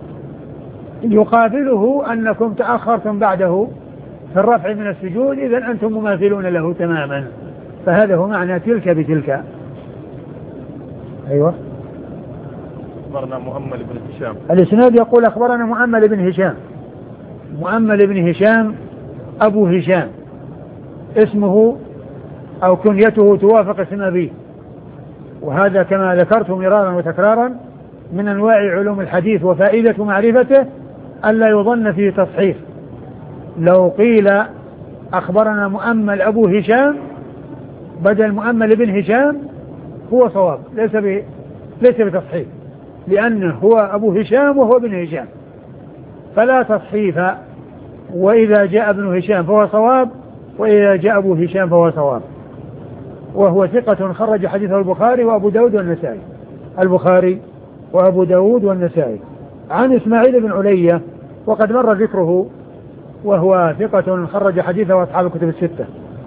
يقابله أنكم تأخرتم بعده في الرفع من السجود، إذن أنتم مماثلون له تماما. فهذا هو معنى تلك بتلك. أيوة. أخبرنا مؤمل بن هشام. الإسناد يقول أخبرنا مؤمل بن هشام. مؤمل بن هشام أبو هشام، اسمه أو كنيته توافق اسم أبيه، وهذا كما ذكرت مرارا وتكرارا من أنواع علوم الحديث، وفائدة معرفته ألا يظن فيه تصحيف. لو قيل أخبرنا مؤمل أبو هشام بدل مؤمل بن هشام هو صواب، ليس بتصحيف، لأنه هو أبو هشام وهو ابن هشام، فلا تصحيف، وإذا جاء ابن هشام فهو صواب، وإذا جاء أبو هشام فهو صواب. وهو ثقة خرج حديثه البخاري وأبو داود والنسائي، البخاري وأبو داود والنسائي. عن إسماعيل بن علية وقد مر ذكره، وهو ثقة خرج حديثه أصحاب الكتب الستة.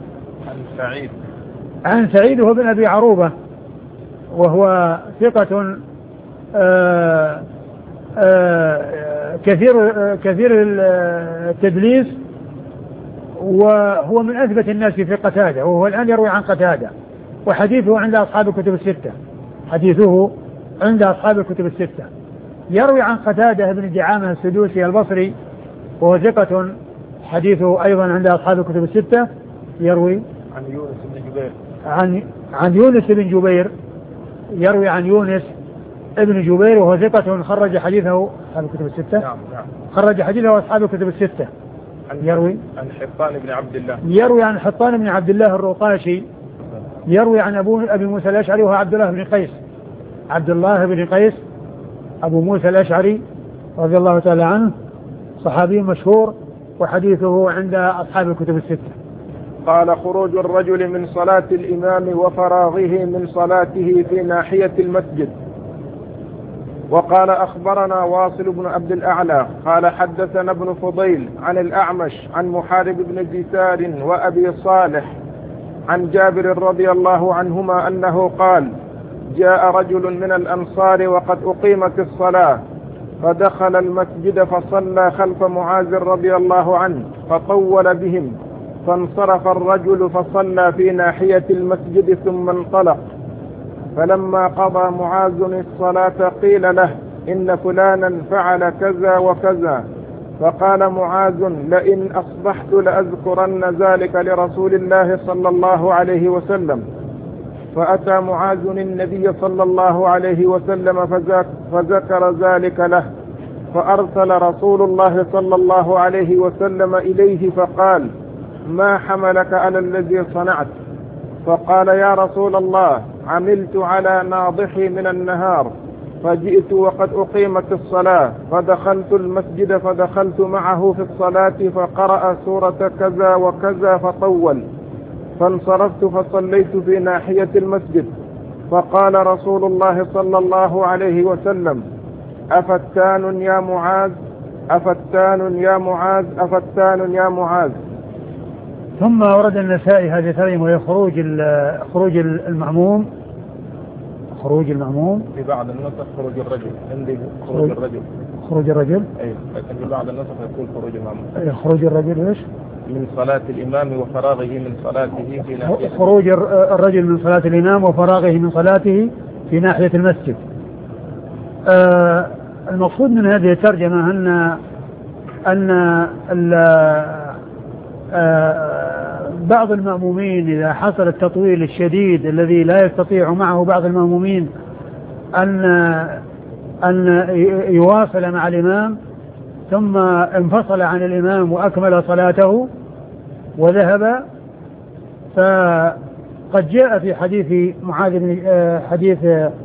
عن سعيد هو بن أبي عروبة، وهو ثقة كثير التدليس، وهو من أثبت الناس في قتادة، وهو الآن يروي عن قتادة، وحديثه عند أصحاب الكتب الستة، حديثه عند أصحاب الكتب الستة. يروي عن قتادة بن دعامة السدوسي البصري، وهو ثقة حديثه أيضا عند أصحاب الكتب الستة. يروي عن يونس بن جبير، عن يونس بن جبير، يروي عن يونس ابن جبير، وهو ثقة خرج حديثه أصحاب الكتب الستة. نعم. خرج حديثه أصحاب الكتب الستة. يروي عن حطان بن عبد الله، يروي عن حطان بن عبد الله الرقاشي، يروي عن أبي موسى الأشعري وهو عبد الله بن قيس أبو موسى الأشعري رضي الله تعالى عنه، صحابي مشهور، وحديثه عند أصحاب الكتب الستة. قال: خروج الرجل من صلاة الإمام وفراغه من صلاته في ناحية المسجد. وقال: أخبرنا واصل بن عبد الأعلى قال: حدثنا ابن فضيل عن الأعمش عن محارب بن جسار وأبي صالح عن جابر رضي الله عنهما أنه قال: جاء رجل من الأنصار وقد أقيمت الصلاة، فدخل المسجد فصلى خلف معاذ رضي الله عنه فطول بهم، فانصرف الرجل فصلى في ناحية المسجد ثم انطلق. فلما قضى معاذ الصلاة قيل له: إن فلانا فعل كذا وكذا. فقال معاذ: لئن أصبحت لأذكرن ذلك لرسول الله صلى الله عليه وسلم. فأتى معاذ النبي صلى الله عليه وسلم فذكر ذلك له، فأرسل رسول الله صلى الله عليه وسلم إليه فقال: ما حملك على الذي صنعت؟ فقال: يا رسول الله، عملت على ناضحي من النهار، فجئت وقد أقيمت الصلاة، فدخلت المسجد فدخلت معه في الصلاة فقرأ سورة كذا وكذا فطول، فانصرفت فصليت في ناحية المسجد. فقال رسول الله صلى الله عليه وسلم: أفتان يا معاذ، أفتان يا معاذ، أفتان يا معاذ. ثم ورد النسائي هذه الترجمة، وهي خروج المأموم، خروج المأموم. في بعض النسخ خروج الرجل، عندي خروج الرجل، خروج الرجل، أي، لكن في بعض النسخ يقول خروج المأموم. أي، خروج الرجل إيش؟ من صلاة الإمام وفراغه من صلاته في ناحية، خروج الرجل من صلاة الإمام وفراغه من صلاته في ناحية المسجد. المقصود من هذه الترجمة أن بعض المأمومين إذا حصل التطويل الشديد الذي لا يستطيع معه بعض المأمومين أن يواصل مع الإمام، ثم انفصل عن الإمام وأكمل صلاته وذهب، فقد جاء في حديث معاذ بن حديث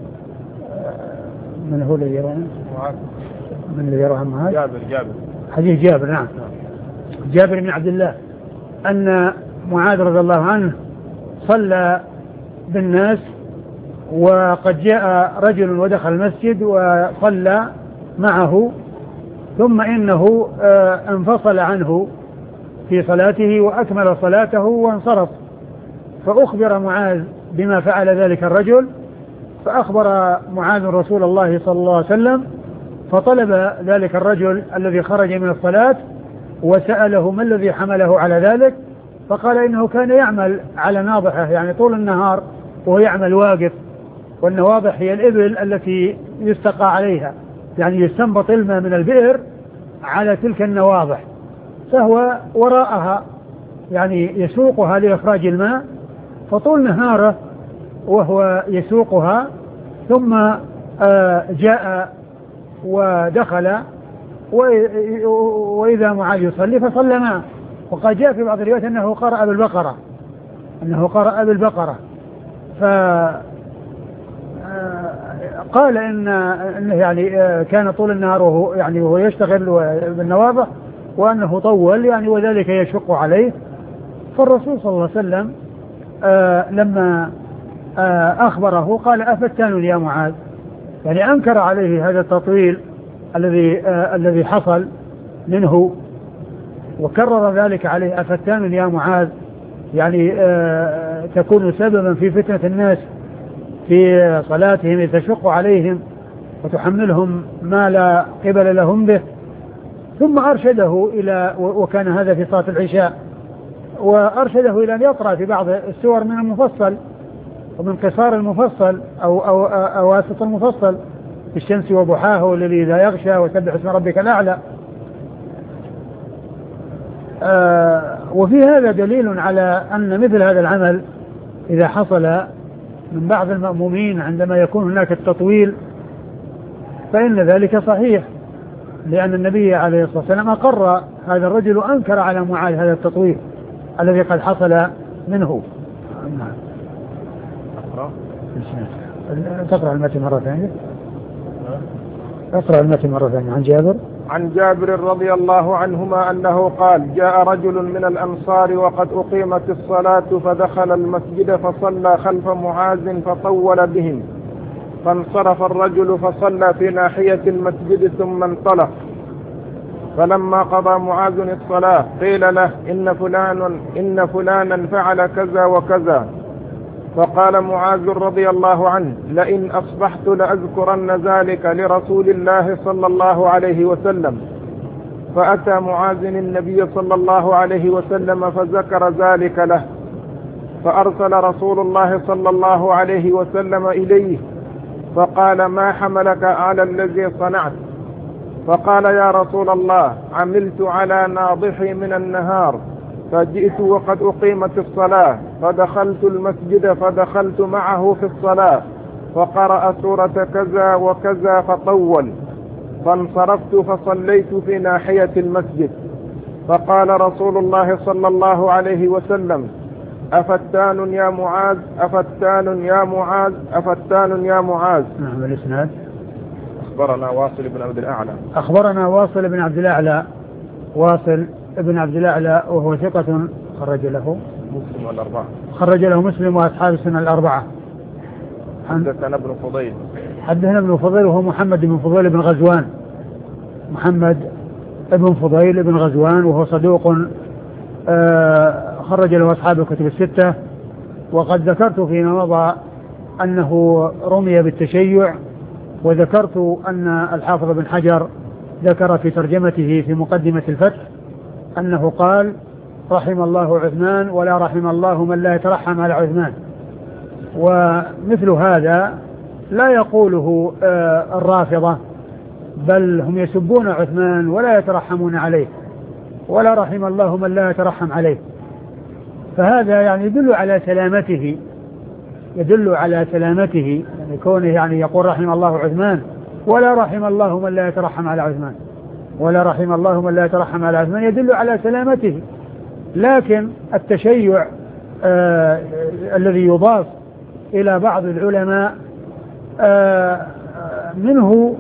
من هو الذي يروى من الذي يروى معاذ؟ جابر. حديث جابر، نعم، جابر بن عبد الله، أن معاذ رضي الله عنه صلى بالناس، وقد جاء رجل ودخل المسجد وصلى معه، ثم إنه انفصل عنه في صلاته وأكمل صلاته وانصرف، فأخبر معاذ بما فعل ذلك الرجل، فأخبر معاذ رسول الله صلى الله عليه وسلم، فطلب ذلك الرجل الذي خرج من الصلاة وسأله ما الذي حمله على ذلك، فقال إنه كان يعمل على ناضحه، يعني طول النهار وهو يعمل واقف، والنواضح هي الإبل التي يستقى عليها، يعني يستنبط الماء من البئر على تلك النواضح، فهو وراءها يعني يسوقها لإخراج الماء، فطول نهاره وهو يسوقها، ثم جاء ودخل وإذا معاذ يصلي فصلى معه. وقد جاء في بعض الروايات أنه قرأ بالبقرة، قال إنه يعني كان طول النهار وهو يشتغل بالنواضح، وأنه طول يعني وذلك يشق عليه. فالرسول صلى الله عليه وسلم لما أخبره قال أفتان يا معاذ، يعني أنكر عليه هذا التطويل الذي حصل منه، وكرر ذلك عليه أفتان يا معاذ، يعني تكون سببا في فتنة الناس في صلاتهم، تشق عليهم وتحملهم ما لا قبل لهم به. ثم أرشده إلى، وكان هذا في صلاة العشاء، وأرشده إلى أن يقرأ في بعض السور من المفصل ومن قصار المفصل أو أواسط المفصل، الشمس وضحاها والليل إذا يغشى وسبح اسم ربك الأعلى. وفي هذا دليل على أن مثل هذا العمل إذا حصل من بعض المأمومين عندما يكون هناك التطويل فإن ذلك صحيح، لأن النبي عليه الصلاة والسلام أقر هذا الرجل وأنكر على معاذ هذا التطويل الذي قد حصل منه. تقرأ المتن مرة ثانية. اقرأ المتن مرة ثانية. عن جابر رضي الله عنهما أنه قال: جاء رجل من الأنصار وقد أقيمت الصلاة فدخل المسجد فصلى خلف معاذ فطول بهم، فانصرف الرجل فصلى في ناحية المسجد ثم انطلق. فلما قضى معاذ الصلاة قيل له: إن فلانا فعل كذا وكذا. فقال معاذ رضي الله عنه: لئن أصبحت لأذكرن ذلك لرسول الله صلى الله عليه وسلم. فأتى معاذ النبي صلى الله عليه وسلم فذكر ذلك له، فأرسل رسول الله صلى الله عليه وسلم إليه فقال: ما حملك على الذي صنعت؟ فقال: يا رسول الله، عملت على ناضحي من النهار، فجئت وقد أقيمت الصلاة، فدخلت المسجد فدخلت معه في الصلاة، فقرأ سورة كذا وكذا فطول، فانصرفت فصليت في ناحية المسجد. فقال رسول الله صلى الله عليه وسلم: أفتان يا معاذ، أفتان يا معاذ، أفتان يا معاذ. نعم. الإسناد: أخبرنا واصل بن عبد الأعلى. أخبرنا واصل بن عبد الأعلى. واصل ابن عبد الأعلى وهو ثقة خرج له مسلم والأربعة. خرج له مسلم وأصحاب السنة الأربعة. حدثنا ابن فضيل. حدثنا ابن فضيل وهو محمد بن فضيل بن غزوان. محمد ابن فضيل بن غزوان وهو صدوق خرج له أصحاب الكتب الستة. وقد ذكرت فيما مضى أنه رمي بالتشيع، وذكرت أن الحافظ بن حجر ذكر في ترجمته في مقدمة الفتح أنه قال: رحم الله عثمان ولا رحم الله من لا يترحم على عثمان. ومثل هذا لا يقوله الرافضة، بل هم يسبون عثمان ولا يترحمون عليه، ولا رحم الله من لا يترحم عليه. فهذا يعني يدل على سلامته، يعني كونه يعني يقول رحم الله عثمان ولا رحم الله من لا يترحم على عثمان، ولا رحم الله من لا يترحم على عثمان، يدل على سلامته. لكن التشيع الذي يضاف إلى بعض العلماء منه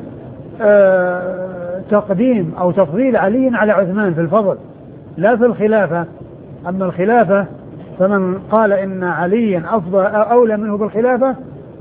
تقديم أو تفضيل علي على عثمان في الفضل لا في الخلافة. أما الخلافة فمن قال إن عليا أفضل أولى منه بالخلافة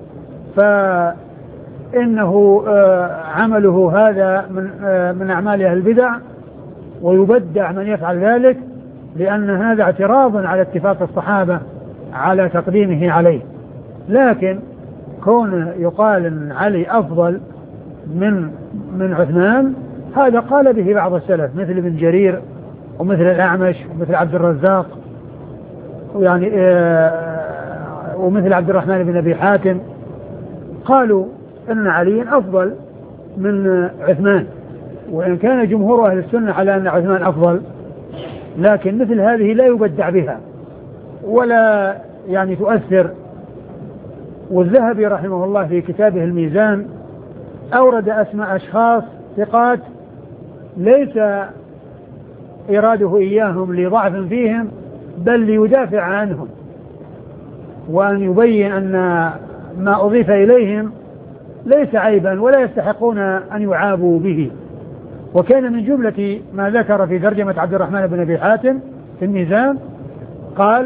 فإنه عمله هذا من أعمال أهل البدع، ويبدع من يفعل ذلك، لأن هذا اعتراض على اتفاق الصحابة على تقديمه عليه. لكن كون يقال إن علي أفضل من عثمان، هذا قال به بعض السلف مثل ابن جرير ومثل الأعمش ومثل عبد الرزاق يعني ومثل عبد الرحمن بن أبي حاتم، قالوا أن علي أفضل من عثمان، وإن كان جمهور أهل السنة على أن عثمان أفضل، لكن مثل هذه لا يبدع بها ولا يعني تؤثر. والذهبي رحمه الله في كتابه الميزان أورد أسماء أشخاص ثقات ليس إراده إياهم لضعف فيهم، بل ليدافع عنهم، وأن يبين أن ما أضيف إليهم ليس عيبا ولا يستحقون أن يعابوا به. وكان من جملة ما ذكر في ترجمة عبد الرحمن بن أبي حاتم في الميزان قال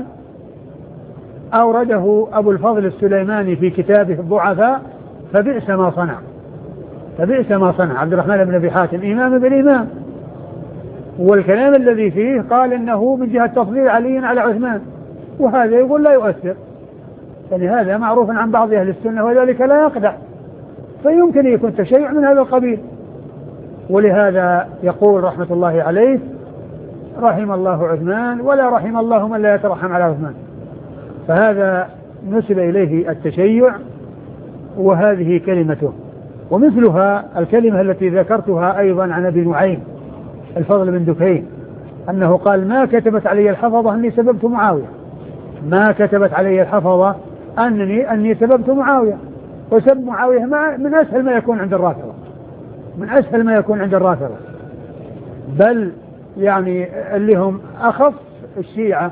أورده أبو الفضل السليماني في كتابه الضعفاء فبئس ما صنع. فبئس ما صنع عبد الرحمن بن أبي حاتم إمام بالإمام، والكلام الذي فيه قال إنه من جهة تفضيل علي على عثمان، وهذا يقول لا يؤثر، يعني هذا معروف عن بعض أهل السنة وذلك لا يقدح، فيمكن يكون تشيع من هذا القبيل. ولهذا يقول رحمة الله عليه رحم الله عثمان ولا رحم الله من لا يترحم على عثمان. فهذا نسب إليه التشيع وهذه كلمته. ومثلها الكلمة التي ذكرتها أيضا عن أبي نعيم الفضل بن دكين أنه قال ما كتبت علي الحفظة أني سببت معاوية، ما كتبت علي الحفظة أني سببت معاوية. وسب معاوية من أسهل ما يكون عند الرافضة، من أسهل ما يكون عند الرافضة، بل يعني اللي هم أخف الشيعة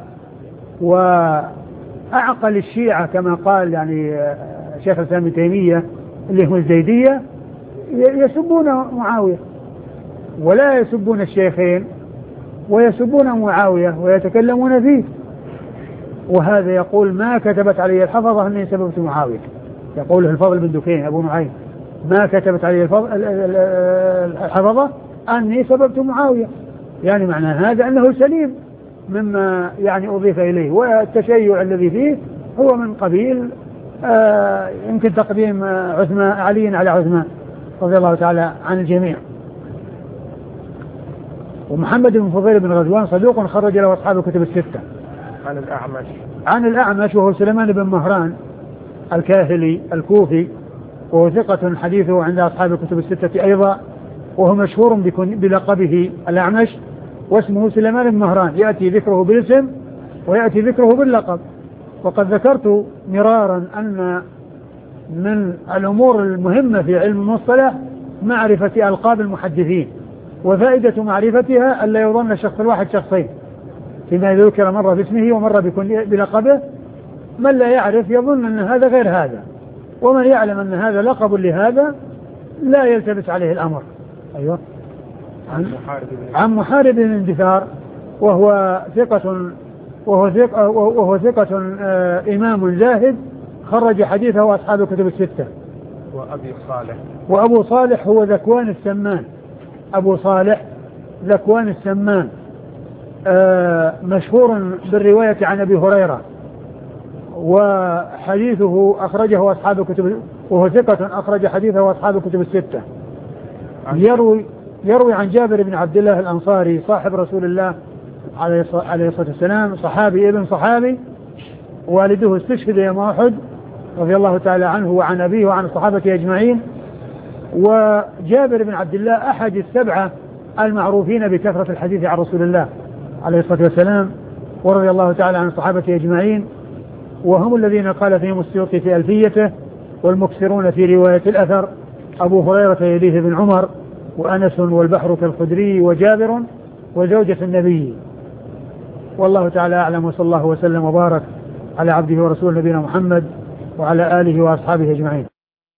وأعقل الشيعة كما قال يعني شيخ الإسلام ابن تيمية اللي هم الزيدية يسبون معاوية ولا يسبون الشيخين، ويسبون معاوية ويتكلمون فيه. وهذا يقول ما كتبت علي الحفظة أني سببت معاوية، يقوله الفضل بن دكين أبو نعيم ما كتبت علي الحفظة أني سببت معاوية، يعني معنى هذا أنه سليم مما يعني أضيف إليه. والتشيع الذي فيه هو من قبيل يمكن تقديم عثمان علي على عثمان رضي الله تعالى عن الجميع. ومحمد بن فضيل بن غزوان صدوق خرج له أصحاب الكتب الستة. عن الأعمش وهو سليمان بن مهران الكاهلي الكوفي، وهو ثقة حديثه عند أصحاب الكتب الستة أيضا، وهو مشهور بلقبه الأعمش، واسمه سليمان بن مهران، يأتي ذكره بالاسم ويأتي ذكره باللقب. وقد ذكرت مرارا أن من الأمور المهمة في علم المصطلح معرفة ألقاب المحدثين، وفائدة معرفتها ألا يظن الشخص الواحد شخصين فيما ذكر مرة باسمه ومرة بلقبه. من لا يعرف يظن أن هذا غير هذا، ومن يعلم أن هذا لقب لهذا لا يلتبس عليه الأمر. أيوة. عن محارب بن اندثار وهو ثقة إمام زاهد خرج حديثه أصحاب الكتب الستة. وأبو صالح هو ذكوان السمان، أبو صالح ذكوان السمان مشهور بالرواية عن أبي هريرة، وحديثه أخرجه أصحاب الكتب، وهو ثقة أخرج حديثه أصحاب الكتب الستة. يروي عن جابر بن عبد الله الأنصاري صاحب رسول الله عليه الصلاة والسلام، صحابي ابن صحابي، والده استشهد يوم أحد رضي الله تعالى عنه وعن أبيه وعن الصحابة أجمعين. وجابر بن عبد الله أحد السبعة المعروفين بكثرة الحديث عن رسول الله عليه الصلاة والسلام، ورضي الله تعالى عن الصحابة أجمعين، وهم الذين قال فيهم السيوطي في ألفيته والمكثرون في رواية الأثر أبو هريرة يليه بن عمر وأنس والبحر كالخدري وجابر وزوجة النبي. والله تعالى أعلم، وصلى الله وسلم وبارك على عبده ورسوله نبينا محمد وعلى آله وأصحابه أجمعين.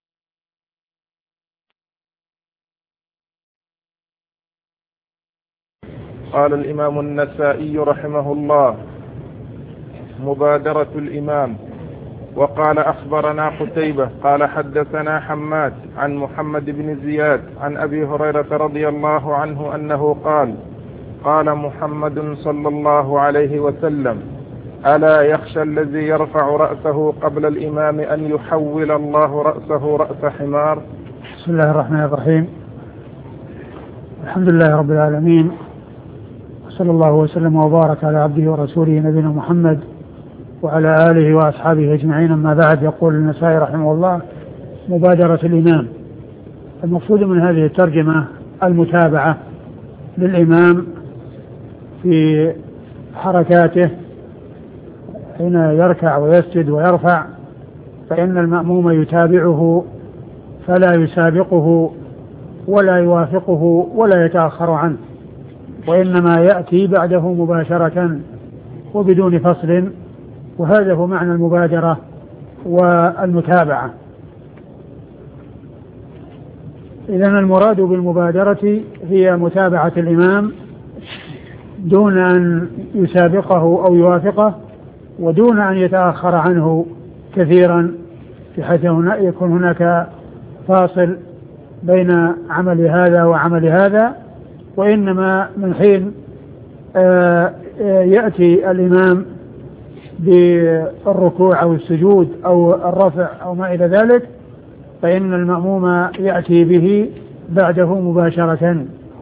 قال الإمام النسائي رحمه الله: مبادرة الإمام. وقال أخبرنا قتيبة قال حدثنا حماد عن محمد بن زياد عن أبي هريرة رضي الله عنه أنه قال: قال محمد صلى الله عليه وسلم: ألا يخشى الذي يرفع رأسه قبل الإمام أن يحول الله رأسه رأس حمار. بسم الله الرحمن الرحيم، الحمد لله رب العالمين، صلى الله وسلم وبارك على عبده ورسوله نبينا محمد وعلى آله وأصحابه أجمعين. أما بعد، يقول النسائي رحمه الله: مبادرة الإمام. المقصود من هذه الترجمة المتابعة للإمام في حركاته حين يركع ويسجد ويرفع، فإن المأموم يتابعه فلا يسابقه ولا يوافقه ولا يتأخر عنه، وإنما يأتي بعده مباشرة وبدون فصل، وهذا هو معنى المبادرة والمتابعة. إذن المراد بالمبادرة هي متابعة الإمام دون أن يسابقه أو يوافقه، ودون أن يتأخر عنه كثيرا، بحيث يكون هناك فاصل بين عمل هذا وعمل هذا، وإنما من حين يأتي الإمام بالركوع أو السجود أو الرفع أو ما إلى ذلك، فإن المأموم يأتي به بعده مباشرة.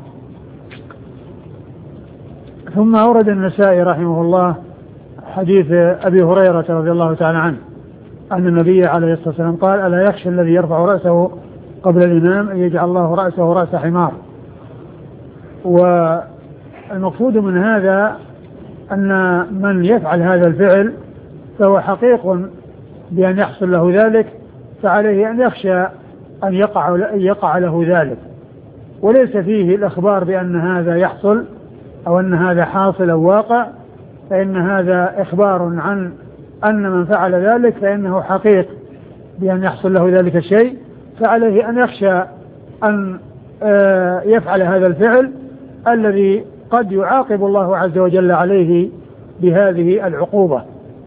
ثم أورد النسائي رحمه الله حديث أبي هريرة رضي الله تعالى عنه أن النبي عليه الصلاة والسلام قال: ألا يخشى الذي يرفع رأسه قبل الإمام أن يجعل الله رأسه رأس حمار. والمقصود من هذا أن من يفعل هذا الفعل فهو حقيق بأن يحصل له ذلك، فعليه أن يخشى أن يقع له ذلك، وليس فيه الإخبار بأن هذا يحصل أو أن هذا حاصل أو واقع، فإن هذا إخبار عن أن من فعل ذلك فإنه حقيق بأن يحصل له ذلك الشيء، فعليه أن يخشى أن يفعل هذا الفعل الذي قد يعاقب الله عز وجل عليه بهذه العقوبة.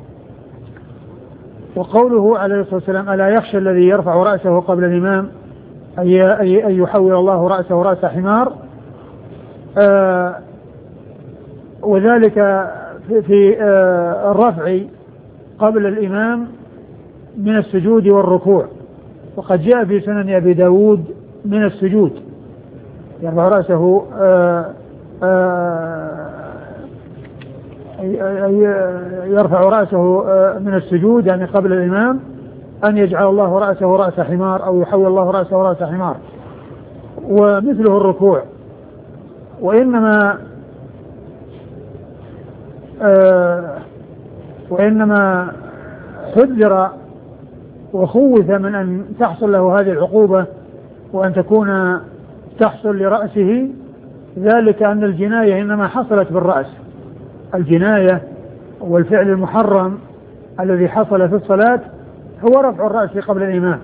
وقوله عليه الصلاة والسلام: ألا يخشى الذي يرفع رأسه قبل الإمام أن يحول الله رأسه رأس حمار، وذلك في الرفع قبل الإمام من السجود والركوع. وقد جاء في سنن أبي داود من السجود، يرفع رأسه يرفع رأسه من السجود، يعني قبل الإمام، أن يجعل الله رأسه رأس حمار أو يحول الله رأسه رأس حمار. ومثله الركوع. وإنما حذر وخوف من أن تحصل له هذه العقوبة وأن تكون تحصل لرأسه، ذلك أن الجناية إنما حصلت بالرأس. الجناية والفعل المحرم الذي حصل في الصلاة هو رفع الرأس قبل الإمام،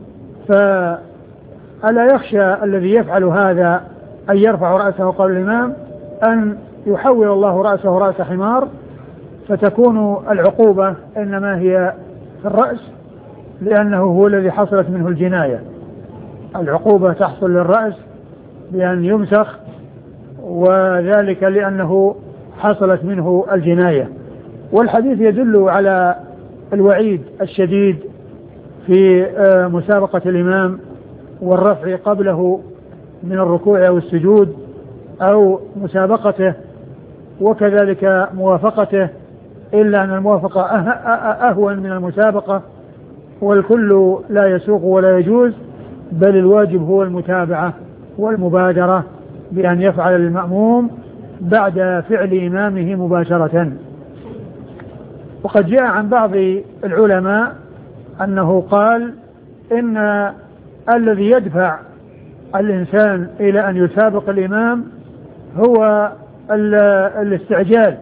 فألا يخشى الذي يفعل هذا أن يرفع رأسه قبل الإمام أن يحول الله رأسه رأس حمار، فتكون العقوبة إنما هي في الرأس، لأنه هو الذي حصلت منه الجناية. العقوبة تحصل للرأس بأن يمسخ، وذلك لأنه حصلت منه الجناية. والحديث يدل على الوعيد الشديد في مسابقة الإمام والرفع قبله من الركوع أو السجود، أو مسابقته وكذلك موافقته، إلا أن الموافقة أهون من المسابقة، والكل لا يسوق ولا يجوز، بل الواجب هو المتابعة والمبادرة بأن يفعل المأموم بعد فعل إمامه مباشرة. وقد جاء عن بعض العلماء أنه قال إن الذي يدفع الإنسان إلى أن يسابق الإمام هو الاستعجال،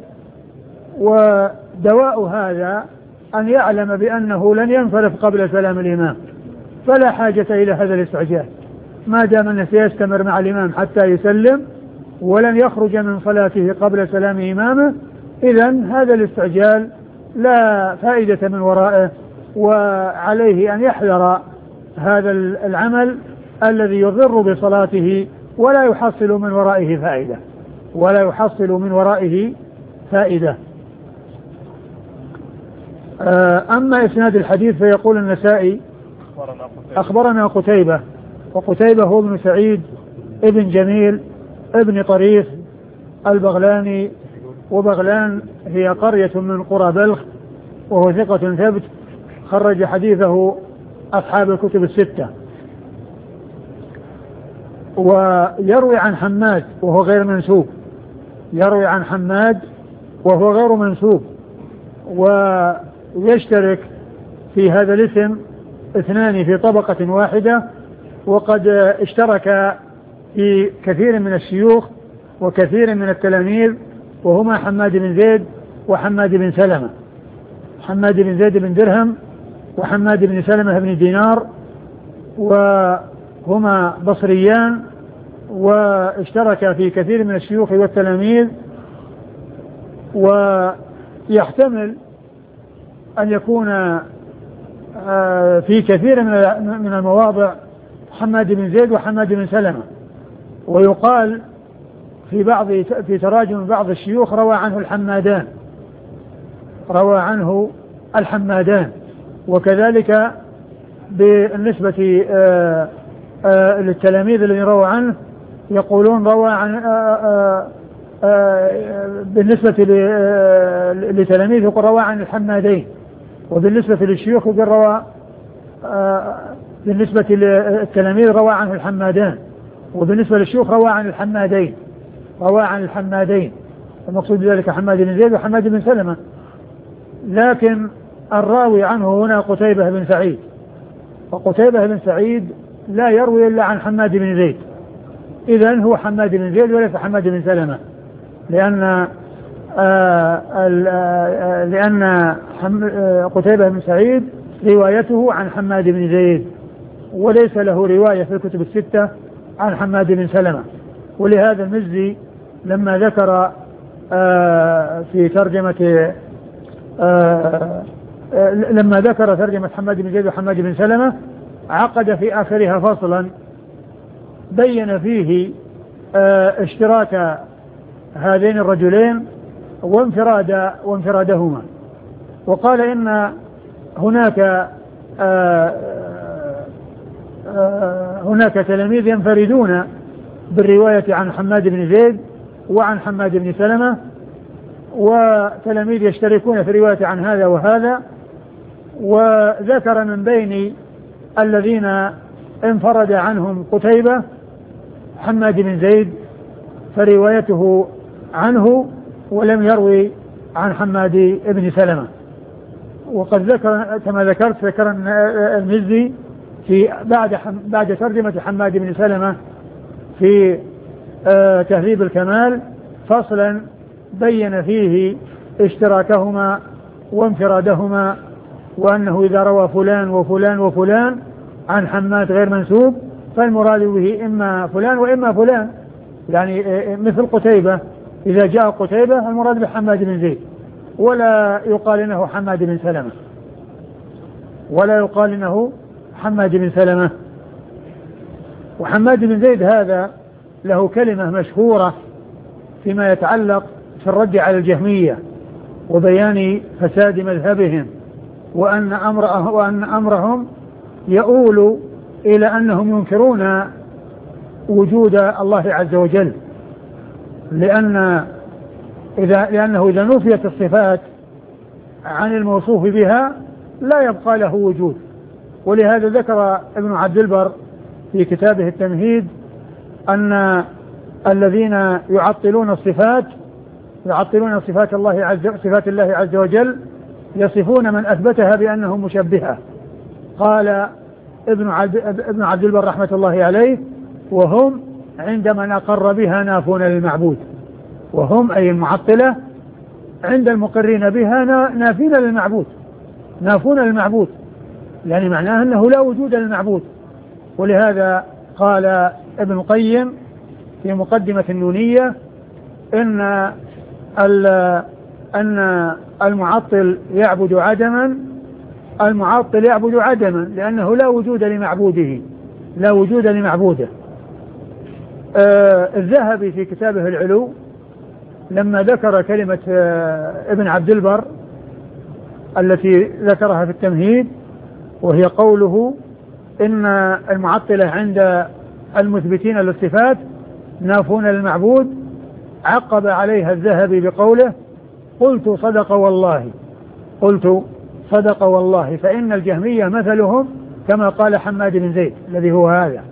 ودواء هذا أن يعلم بأنه لن ينصرف قبل سلام الإمام، فلا حاجة إلى هذا الاستعجال، ما دام أنه سيستمر مع الإمام حتى يسلم ولن يخرج من صلاته قبل سلام إمامه، إذن هذا الاستعجال لا فائدة من ورائه، وعليه أن يحذر هذا العمل الذي يضر بصلاته ولا يحصل من ورائه فائدة. أما إسناد الحديث فيقول النسائي: أخبرنا قتيبة، وقتيبة هو ابن سعيد ابن جميل ابن طريف البغلاني، وبغلان هي قرية من قرى بلخ، وهو ثقة ثبت، خرج حديثه أصحاب الكتب الستة. ويروي عن حماد وهو غير منسوب، ويشترك في هذا الاسم اثنان في طبقة واحدة، وقد اشترك في كثير من الشيوخ وكثير من التلاميذ، وهما حماد بن زيد وحماد بن سلمة، حماد بن زيد بن درهم وحماد بن سلمة بن دينار. هما بصريان واشترك في كثير من الشيوخ والتلاميذ، ويحتمل أن يكون في كثير من المواضع حماد بن زيد وحماد بن سلمة. ويقال في تراجم بعض الشيوخ روى عنه الحمادان. وكذلك بالنسبة للتلاميذ الذين روى عنه يقولون روى عن بالنسبة لتلاميذ يقول روى عن الحمادين، وبالنسبة للشيوخ يقول روى بالنسبة للتلاميذ روى عنه الحمادان، وبالنسبة للشيوخ روى عن الحمادين. المقصود بذلك حماد بن زيد وحماد بن سلمة. لكن الراوي عنه هنا قتيبة بن سعيد، وقتيبة بن سعيد لا يروي إلا عن حماد بن زيد، إذن هو حماد بن زيد وليس حماد بن سلمة، لأن قتيبة بن سعيد روايته عن حماد بن زيد، وليس له رواية في الكتب الستة عن حماد بن سلمة. ولهذا المزي لما ذكر لما ذكر ترجمة حماد بن زيد وحماد بن سلمة عقد في آخرها فصلا بين فيه اشتراك هذين الرجلين وانفرادهما، وقال إن هناك تلاميذ ينفردون بالرواية عن حماد بن زيد وعن حماد بن سلمة، وتلاميذ يشتركون في الرواية عن هذا وهذا. وذكر من بين الذين انفرد عنهم قتيبة حماد بن زيد فروايته بعده ولم يروي عن حماد بن سلمة. وقد ذكر كما ذكر المزي في بعد ترجمة حماد بن سلمة في تهذيب الكمال فصلا بين فيه اشتراكهما وانفرادهما، وأنه إذا روى فلان وفلان وفلان عن حماد غير منسوب فالمراد به إما فلان وإما فلان، يعني مثل قتيبة إذا جاء قتيبة المراد بحماد بن زيد، ولا يقال إنه حماد بن سلمة. وحماد بن زيد هذا له كلمة مشهورة فيما يتعلق في الرد على الجهمية وبيان فساد مذهبهم، وأن أمرهم يؤول إلى أنهم ينكرون وجود الله عز وجل، لأنه إذا نفيت الصفات عن الموصوف بها لا يبقى له وجود. ولهذا ذكر ابن عبد البر في كتابه التمهيد أن الذين يعطلون صفات الله عز وجل يصفون من أثبتها بأنه مشبهة. قال ابن عبد البر رحمة الله عليه: وهم عندما أقر بها نافون للمعبود. وهم أي المعطلة عند المقرين بها نافون للمعبود، يعني معناه أنه لا وجود للمعبود. ولهذا قال ابن القيم في مقدمة النونية أن المعطل يعبد عدما، لأنه لا وجود لمعبوده. الذهبي في كتابه العلو لما ذكر كلمة ابن عبد البر التي ذكرها في التمهيد، وهي قوله إن المعطلة عند المثبتين للصفات نافون للمعبود، عقب عليها الذهبي بقوله: قلت صدق والله فإن الجهمية مثلهم كما قال حماد بن زيد، الذي هو هذا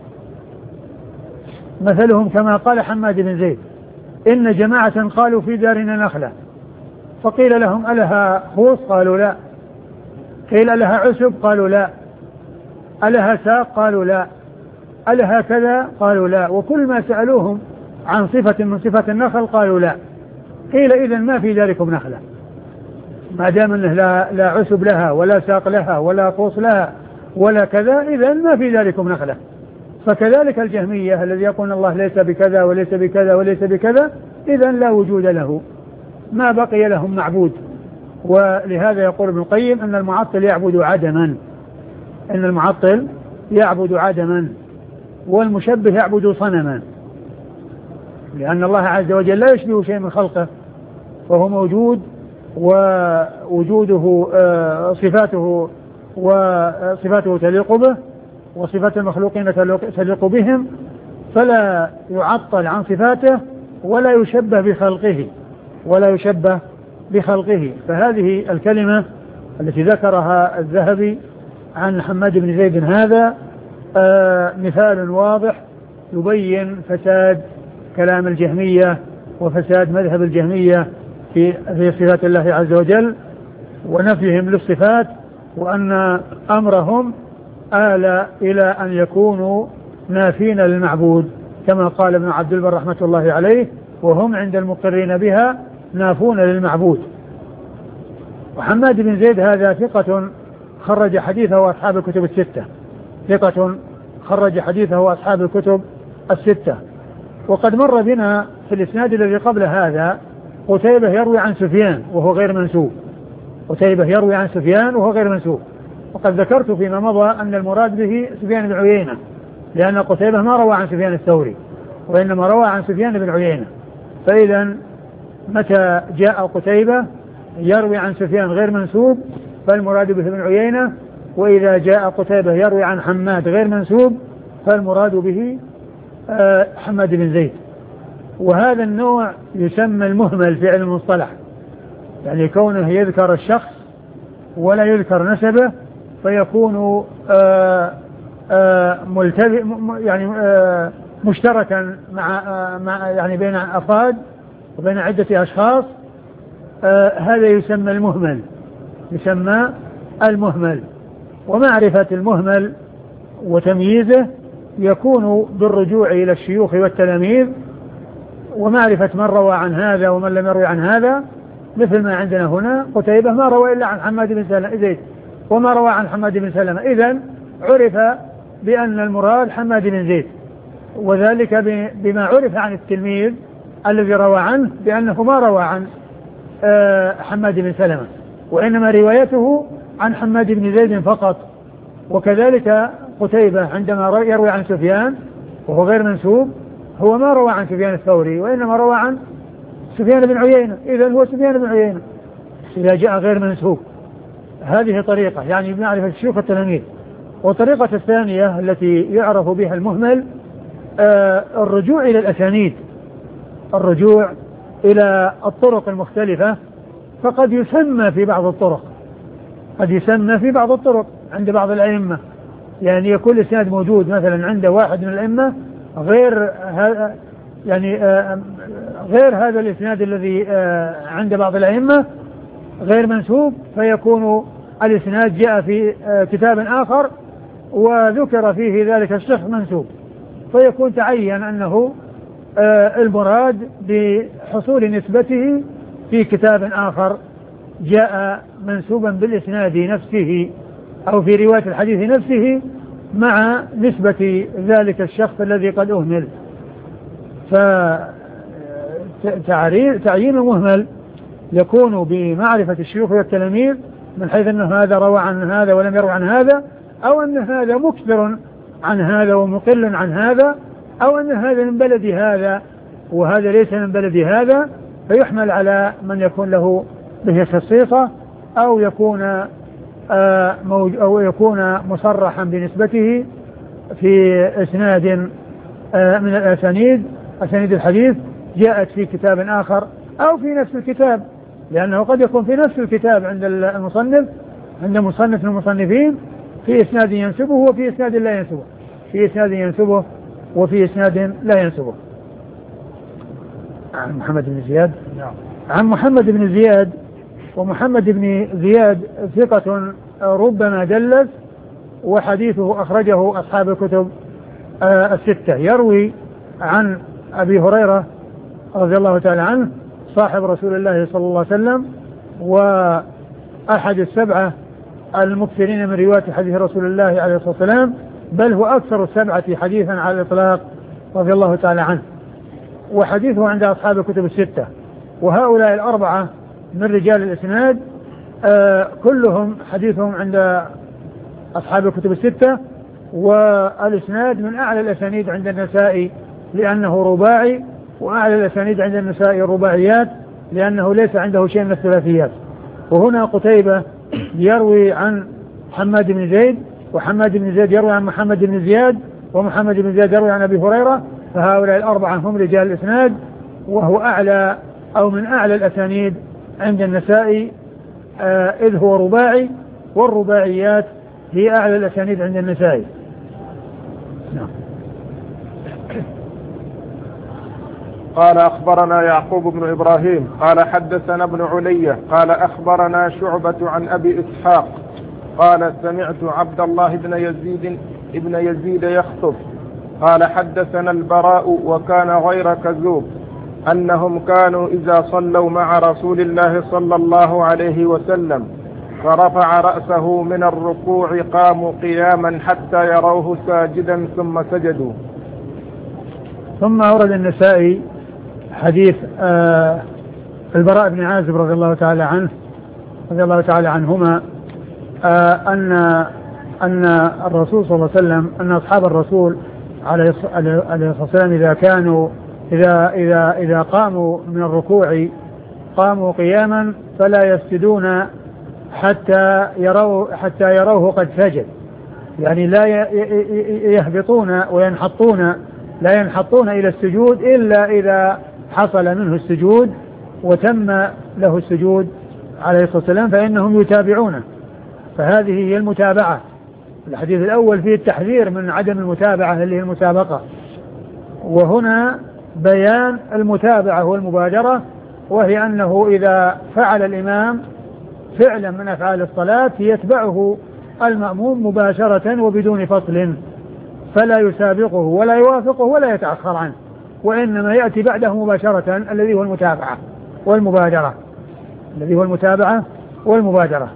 مثلهم كما قال حماد بن زيد: إن جماعة قالوا في دارنا نخلة، فقيل لهم ألها خوص؟ قالوا لا. قيل ألها عسب؟ قالوا لا. ألها ساق؟ قالوا لا. ألها كذا؟ قالوا لا. وكل ما سألوهم عن صفة من صفات النخل قالوا لا. قيل إذن ما في ذلكم نخلة، ما دام أنه لا عسب لها ولا ساق لها ولا خوص لها ولا كذا، إذن ما في ذلكم نخلة. فكذلك الجهمية الذي يقول الله ليس بكذا وليس بكذا وليس بكذا، إذن لا وجود له، ما بقي لهم معبود. ولهذا يقول ابن القيم أن المعطل يعبد عدما، أن المعطل يعبد عدما، والمشبه يعبد صنما، لأن الله عز وجل لا يشبه شيء من خلقه، وهو موجود ووجوده صفاته تليق به، وصفات المخلوقين تليق بهم، فلا يعطل عن صفاته ولا يشبه بخلقه. فهذه الكلمة التي ذكرها الذهبي عن حماد بن زيد هذا مثال واضح يبين فساد كلام الجهمية وفساد مذهب الجهمية في صفات الله عز وجل ونفيهم للصفات، وأن أمرهم آل إلى أن يكونوا نافين للمعبود، كما قال ابن عبد البر رحمة الله عليه: وهم عند المقرين بها نافون للمعبود. وحماد بن زيد هذا ثقة خرج حديثه أصحاب الكتب الستة، ثقة خرج حديثه أصحاب الكتب الستة. وقد مر بنا في الإسناد الذي قبل هذا قتيبة يروي عن سفيان وهو غير منسوب، قتيبة يروي عن سفيان وهو غير منسوب. وقد ذكرت فيما مضى أن المراد به سفيان بن عيينة، لأن قتيبة ما روى عن سفيان الثوري وإنما روى عن سفيان بن عيينة. فإذا متى جاء قتيبة يروي عن سفيان غير منسوب فالمراد به ابن عيينة، وإذا جاء قتيبة يروي عن حماد غير منسوب فالمراد به حماد بن زيد. وهذا النوع يسمى المهمل في علم المصطلح، يعني كونه يذكر الشخص ولا يذكر نسبه، فيكون يعني مشتركا مع يعني بين أفراد وبين عدة أشخاص. هذا يسمى المهمل، يسمى المهمل. ومعرفة المهمل وتمييزه يكون بالرجوع إلى الشيوخ والتلاميذ، ومعرفة من روى عن هذا ومن لم يروي عن هذا، مثل ما عندنا هنا قتيبة ما روى إلا عن حماد بن زيد وما روى عن حماد بن سلمة، إذن عرف بأن المراد حماد بن زيد، وذلك بما عرف عن التلميذ الذي روى عنه بأنه ما روى عن حماد بن سلمة، وإنما روايته عن حماد بن زيد فقط. وكذلك قتيبة عندما يروي عن سفيان وهو غير منسوب هو ما روى عن سفيان الثوري وإنما روى عن سفيان بن عيينة، إذن هو سفيان بن عيينة إذا جاء غير منسوب. هذه طريقة يعني بمعرفة الشيوخ التلاميذ. والطريقة الثانية التي يعرف بها المهمل الرجوع إلى الأسانيد، الرجوع إلى الطرق المختلفة. فقد يسمى في بعض الطرق، قد يسمى في بعض الطرق عند بعض الأئمة، يعني يكون الإسناد موجود مثلا عند واحد من الأئمة غير غير هذا الإسناد الذي عند بعض الأئمة غير منسوب، فيكون الإسناد جاء في كتاب آخر وذكر فيه ذلك الشخص منسوب، فيكون تعين أنه المراد بحصول نسبته في كتاب آخر جاء منسوبا بالإسناد نفسه أو في رواية الحديث نفسه مع نسبة ذلك الشخص الذي قد أهمل. فتعيين المهمل يكون بمعرفة الشيوخ والتلاميذ من حيث أن هذا روى عن هذا ولم يروى عن هذا، أو أن هذا مكثر عن هذا ومقل عن هذا، أو أن هذا من بلد هذا وهذا ليس من بلد هذا، فيحمل على من يكون له به خصيصة أو يكون مصرحا بنسبته في إسناد من الأسانيد، أسانيد الحديث جاءت في كتاب آخر أو في نفس الكتاب، لأنه قد يكون في نفس الكتاب عند المصنف، عند مصنف المصنفين، في إسناد ينسبه وفي إسناد لا ينسبه، في إسناد ينسبه وفي إسناد لا ينسبه. عن محمد بن زياد، عن محمد بن زياد. ومحمد بن زياد ثقة ربما دلس، وحديثه أخرجه أصحاب الكتب الستة. يروي عن أبي هريرة رضي الله تعالى عنه صاحب رسول الله صلى الله عليه وسلم، وأحد السبعة المكثرين من رواية حديث رسول الله عليه الصلاة والسلام، بل هو أكثر السبعة حديثا على الإطلاق رضي الله تعالى عنه، وحديثه عند أصحاب الكتب الستة. وهؤلاء الأربعة من رجال الإسناد كلهم حديثهم عند أصحاب الكتب الستة، والإسناد من أعلى الأسانيد عند النسائي لأنه رباعي، وأعلى الأسانيد عند النسائي الرباعيات لأنه ليس عنده شيء من الثلاثيات. وهنا قتيبة يروي عن حماد بن زيد، وحماد بن زيد يروي عن محمد بن زياد، ومحمد بن زياد يروي عن أبي هريرة، فهؤلاء الأربعة هم رجال الإسناد، وهو أعلى أو من أعلى الأسانيد عند النسائي إذ هو رباعي، والرباعيات هي أعلى الأسانيد عند النسائي. نعم. قال أخبرنا يعقوب بن إبراهيم قال حدثنا ابن علية قال أخبرنا شعبة عن أبي إسحاق قال سمعت عبد الله بن يزيد يخطب قال حدثنا البراء وكان غير كذوب أنهم كانوا إذا صلوا مع رسول الله صلى الله عليه وسلم فرفع رأسه من الركوع قاموا قياما حتى يروه ساجدا ثم سجدوا. ثم أورد النسائي حديث البراء بن عازب رضي الله تعالى عنهما أن الرسول صلى الله عليه وسلم أن أصحاب الرسول عليه الصلاة والسلام إذا قاموا من الركوع قاموا قياما فلا يسجدون حتى يروه قد سجد، يعني لا يهبطون وينحطون، لا ينحطون إلى السجود إلا إذا حصل منه السجود وتم له السجود عليه الصلاة والسلام فإنهم يتابعونه. فهذه هي المتابعة. الحديث الأول فيه التحذير من عدم المتابعة اللي هي المسابقة، وهنا بيان المتابعة والمبادرة، وهي أنه إذا فعل الإمام فعلا من أفعال الصلاة يتبعه المأموم مباشرة وبدون فصل، فلا يسابقه ولا يوافقه ولا يتأخر عنه، وإنما يأتي بعده مباشرة الذي هو المتابعة والمبادرة.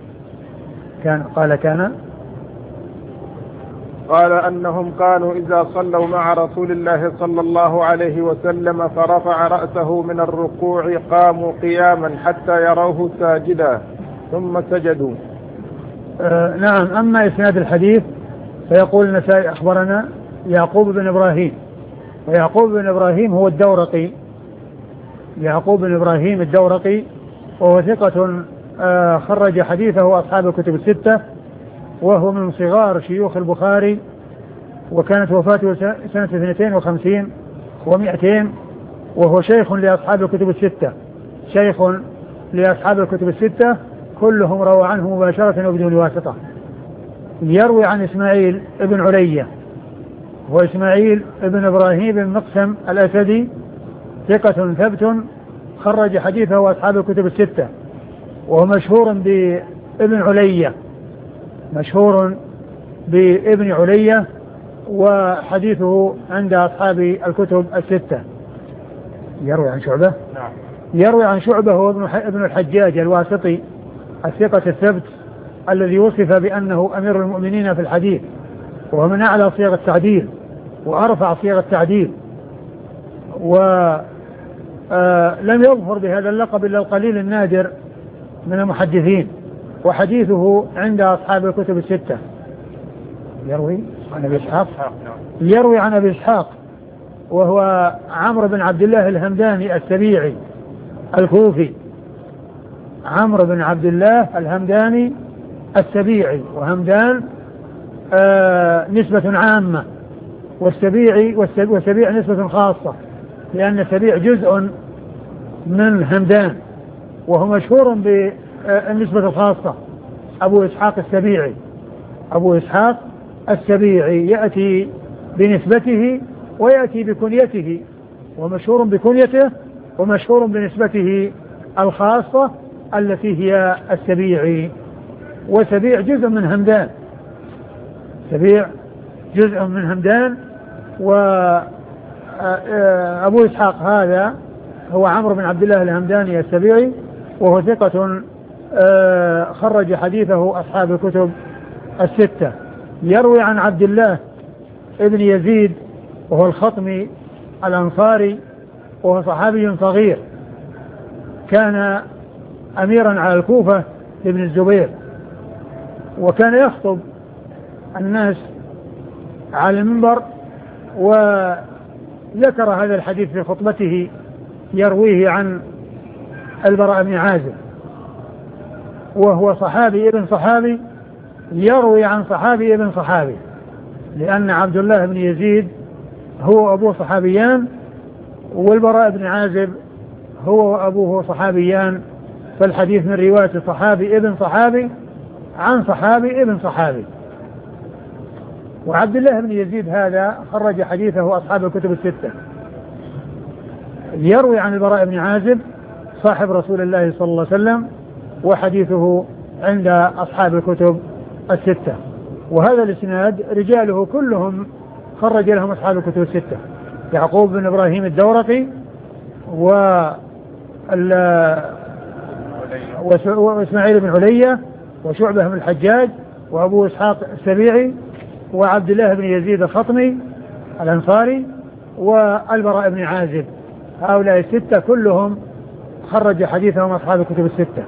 قال أنهم كانوا إذا صلوا مع رسول الله صلى الله عليه وسلم فرفع رأسه من الركوع قاموا قياما حتى يروه ساجدا ثم سجدوا. نعم. أما إسناد الحديث فيقول النسائي أخبرنا يعقوب بن إبراهيم، ويعقوب بن إبراهيم هو الدورقي، يعقوب بن إبراهيم الدورقي، وهو ثقة خرج حديثه أصحاب الكتب الستة، وهو من صغار شيوخ البخاري، وكانت وفاته سنة 52 و200، وهو شيخ لأصحاب الكتب الستة، شيخ لأصحاب الكتب الستة كلهم روى عنه مباشرة وبدون واسطة. يروي عن إسماعيل ابن علية، وإسماعيل ابن إبراهيم بن مقسم الأسدي ثقة ثبت خرج حديثه أصحاب الكتب الستة، وهو مشهور بابن علية، مشهور بابن علية، وحديثه عند أصحاب الكتب الستة. يروي عن شعبة، يروي عن شعبة هو ابن الحجاج الواسطي الثقة الثبت الذي وصف بأنه أمير المؤمنين في الحديث، وهو من أعلى صيغ التعديل وأرفع صيغ التعديل، ولم يظهر بهذا اللقب إلا القليل النادر من المحدثين، وحديثه عند أصحاب الكتب الستة. يروي عن أبي إسحاق وهو عمرو بن عبد الله الهمداني السبيعي الكوفي، عمرو بن عبد الله الهمداني السبيعي، وهمدان نسبة عامة، والسبيع نسبة خاصة، لأن السبيع جزء من همدان، وهو مشهور بالنسبة الخاصة. أبو إسحاق السبيعي يأتي بنسبته ويأتي بكنيته، ومشهور بكنيته ومشهور بنسبته الخاصة التي هي السبيعي. وسبيع جزء من همدان، وأبو إسحاق هذا هو عمرو بن عبد الله الهمداني السبيعي، وهو ثقة خرج حديثه أصحاب الكتب الستة. يروي عن عبد الله ابن يزيد وهو الخطمي الأنصاري، وهو صحابي صغير كان أميرا على الكوفة ابن الزبير، وكان يخطب الناس على المنبر، وذكر هذا الحديث في خطبته يرويه عن البراء بن عازب، وهو صحابي ابن صحابي يروي عن صحابي ابن صحابي، لأن عبد الله بن يزيد هو أبوه صحابيان، والبراء بن عازب هو وأبوه صحابيان، فالحديث من رواية صحابي ابن صحابي عن صحابي ابن صحابي. وعبد الله بن يزيد هذا خرج حديثه أصحاب الكتب الستة. يروي عن البراء بن عازب صاحب رسول الله صلى الله عليه وسلم، وحديثه عند أصحاب الكتب الستة. وهذا الإسناد رجاله كلهم خرج لهم أصحاب الكتب الستة: يعقوب بن إبراهيم الدورقي وإسماعيل بن علية وشعبة بن الحجاج وأبو إسحاق السبيعي وعبد الله بن يزيد الخطمي الأنصاري والبراء بن عازب. هؤلاء الستة كلهم خرج حديثهم أصحاب الكتب الستة.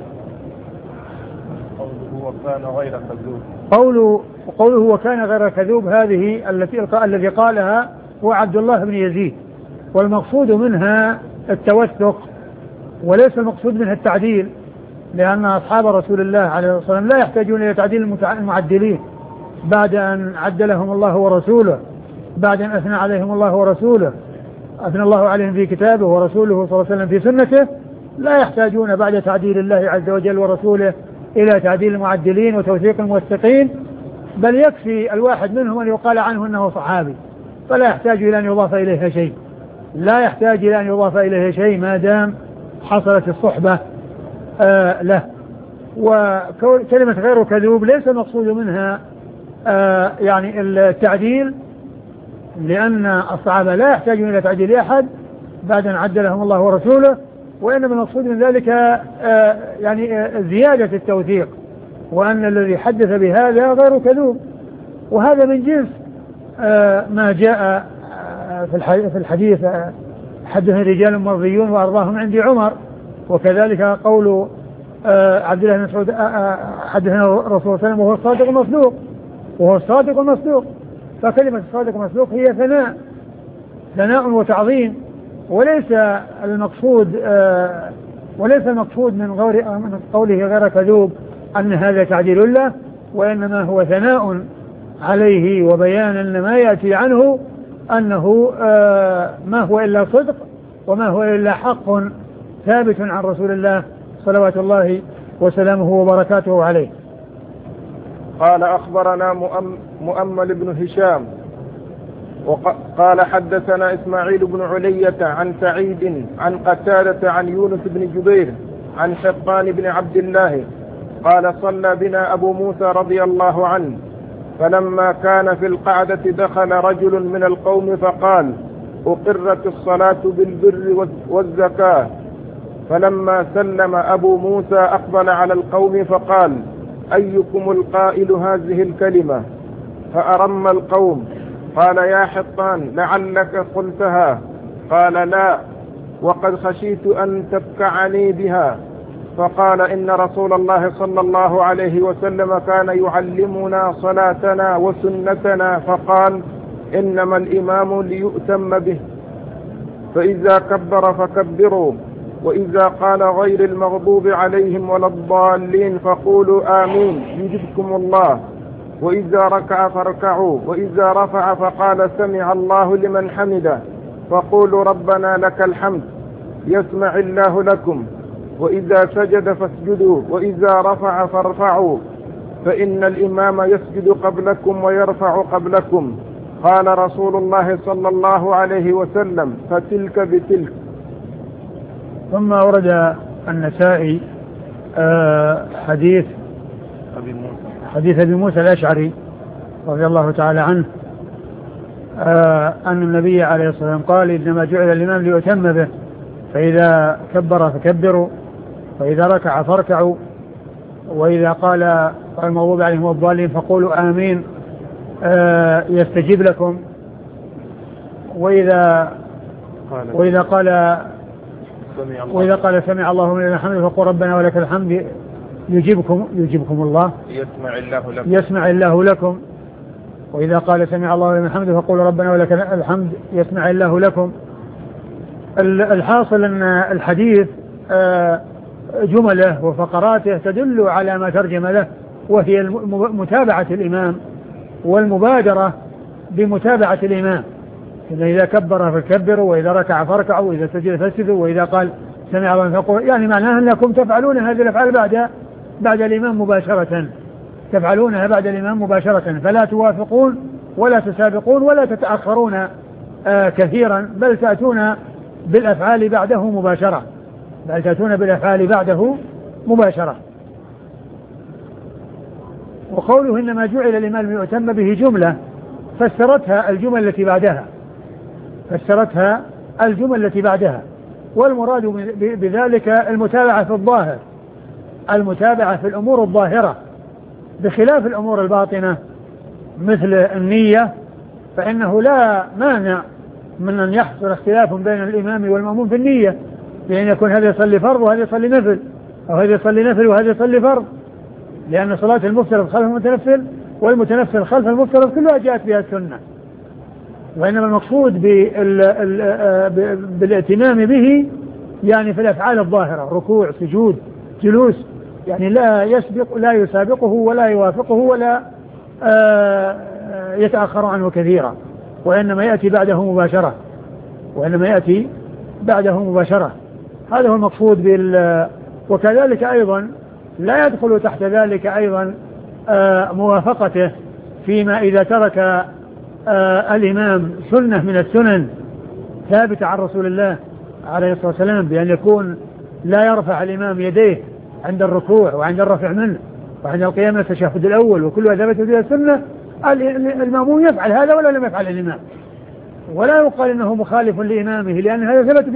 قوله وكان غير كذوب هذه الذي قالها هو عبد الله بن يزيد، والمقصود منها التوثق وليس المقصود منها التعديل، لأن أصحاب رسول الله عليه الصلاة والسلام لا يحتاجون إلى تعديل المعدلين بعد أن عدلهم الله ورسوله، بعد أن أثنى عليهم الله ورسوله، أثنى الله عليهم في كتابه ورسوله صلى الله عليه وسلم في سنته، لا يحتاجون بعد تعديل الله عز وجل ورسوله إلى تعديل المعدلين وتوثيق الموثقين، بل يكفي الواحد منهم أن يقال عنه أنه صحابي، فلا يحتاج إلى أن يضاف إليه شيء، لا يحتاج إلى أن يضاف إليه شيء ما دام حصلت الصحبة له. وكلمة غير كذوب ليس المقصود منها يعني التعديل، لأن الصحابة لا يحتاجون إلى تعديل أحد بعد أن عدلهم الله ورسوله، وإنما المقصود من ذلك يعني زيادة التوثيق، وأن الذي حدث بهذا غير كذوب. وهذا من جنس ما جاء في الحديث: حدثني رجال مرضيون وأرضاهم عندي عمر. وكذلك قول عبد الله بن مسعود: حدثنا الرسول صلى الله عليه وسلم وهو الصادق المصدوق، وهو الصادق المصدوق. فكلمة الصادق المصدوق هي ثناء وتعظيم، وليس المقصود من قوله غير كذوب أن هذا تعديل له، وإنما هو ثناء عليه وبيان أن ما يأتي عنه أنه ما هو إلا صدق وما هو إلا حق ثابت عن رسول الله صلوات الله وسلامه وبركاته عليه. قال أخبرنا مؤمل بن هشام قال حدثنا إسماعيل بن علية عن سعيد عن قتادة عن يونس بن جبير عن حطان بن عبد الله قال: صلى بنا أبو موسى رضي الله عنه، فلما كان في القعدة دخل رجل من القوم فقال: أقرت الصلاة بالبر والزكاة. فلما سلم أبو موسى أقبل على القوم فقال: أيكم القائل هذه الكلمة؟ فأرم القوم. قال: يا حطان لعلك قلتها. قال: لا، وقد خشيت أن تبكعني بها. فقال: إن رسول الله صلى الله عليه وسلم كان يعلمنا صلاتنا وسنتنا، فقال: إنما الإمام ليؤتم به، فإذا كبر فكبروا، وإذا قال غير المغضوب عليهم ولا الضالين فقولوا آمين يجبكم الله، وإذا ركع فاركعوا، وإذا رفع فقال: سمع الله لمن حمده، فقولوا ربنا لك الحمد يسمع الله لكم، وإذا سجد فاسجدوا، وإذا رفع فارفعوا، فإن الإمام يسجد قبلكم ويرفع قبلكم. قال رسول الله صلى الله عليه وسلم: فتلك بتلك. ثم ورد النسائي حديث أبي موسى الأشعري رضي الله تعالى عنه أن النبي عليه الصلاة والسلام قال: إنما جعل الإمام ليؤتم به، فإذا كبر فكبروا، فإذا ركع فاركعوا، وإذا قال المغضوب عليهم والضالين فقولوا آمين يستجيب لكم، وإذا قال سمع الله لمن حمده فقل ربنا ولك الحمد يجيبكم الله يسمع الله لكم. وإذا قال سمع الله لمن حمده فقل ربنا ولك الحمد يسمع الله لكم. الحاصل أن الحديث جمله وفقراته تدل على ما ترجم له، وهي متابعة الإمام والمبادرة بمتابعة الإمام. إذا كبر فكبروا، وإذا ركع فاركعوا، وإذا سجد فاسجدوا، وإذا قال سمع الله فقل، يعني معناها أنكم تفعلون هذه الأفعال بعد الإمام مباشرة، تفعلونها بعد الإمام مباشرة، فلا توافقون ولا تسابقون ولا تتأخرون كثيرا، بل تأتون بالأفعال بعده مباشرة. وقوله إنما جعل الإمام ليؤتم به جملة فسرتها الجمل التي بعدها، والمراد بذلك المتابعة في الظاهر، المتابعة في الأمور الظاهرة، بخلاف الأمور الباطنة مثل النية، فإنه لا مانع من أن يحصل اختلاف بين الإمام والمأموم في النية، لأن يكون هذا يصلي فرض وهذا يصلي نفل، أو هذا يصلي نفل وهذا يصلي فرض، لأن صلاة المفترض خلف المتنفل والمتنفل خلف المفترض كلها جاءت بها السنة. وإنما المقصود بالائتمام به يعني في الأفعال الظاهرة، ركوع، سجود، جلوس، يعني لا يسابقه ولا يوافقه ولا يتأخر عنه كثيرا، وإنما يأتي بعده مباشرة. هذا هو المقصود وكذلك أيضا لا يدخل تحت ذلك أيضا موافقته فيما إذا ترك الإمام سنة من السنن ثابتة عن رسول الله عليه الصلاة والسلام، بأن يكون لا يرفع الإمام يديه عند الركوع وعند الرفع منه وعند القيام من التشهد الأول، وكلها ثابتة فيها السنة، المأموم يفعل هذا ولا لم يفعل الإمام، ولا يقال إنه مخالف لإمامه، لأن هذا ثبت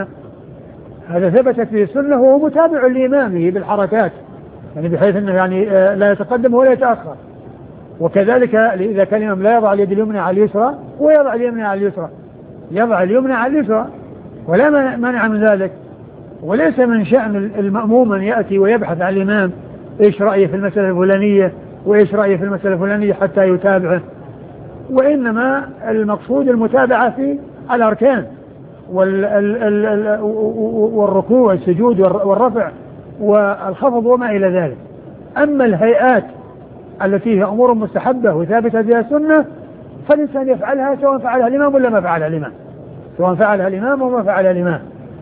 به السنة، وهو متابع لإمامه بالحركات، يعني بحيث أنه يعني لا يتقدم ولا يتأخر. وكذلك إذا كان الإمام لا يضع اليد اليمنى على اليسرى ويضع اليمنى على اليسرى، ولا مانع من ذلك. وليس من شأن المأموم أن يأتي ويبحث عن الإمام إيش رأيه في المسألة الفلانية وإيش رأيه في المسألة الفلانية حتى يتابعه، وإنما المقصود المتابعة في الأركان والركوع والسجود والرفع والخفض وما إلى ذلك. أما الهيئات التي هي أمور مستحبة وثابتة فيها السنة فالإنسان يفعلها سواء فعلها الإمام ولا ما فعلها الإمام، وما فعلها الإمام.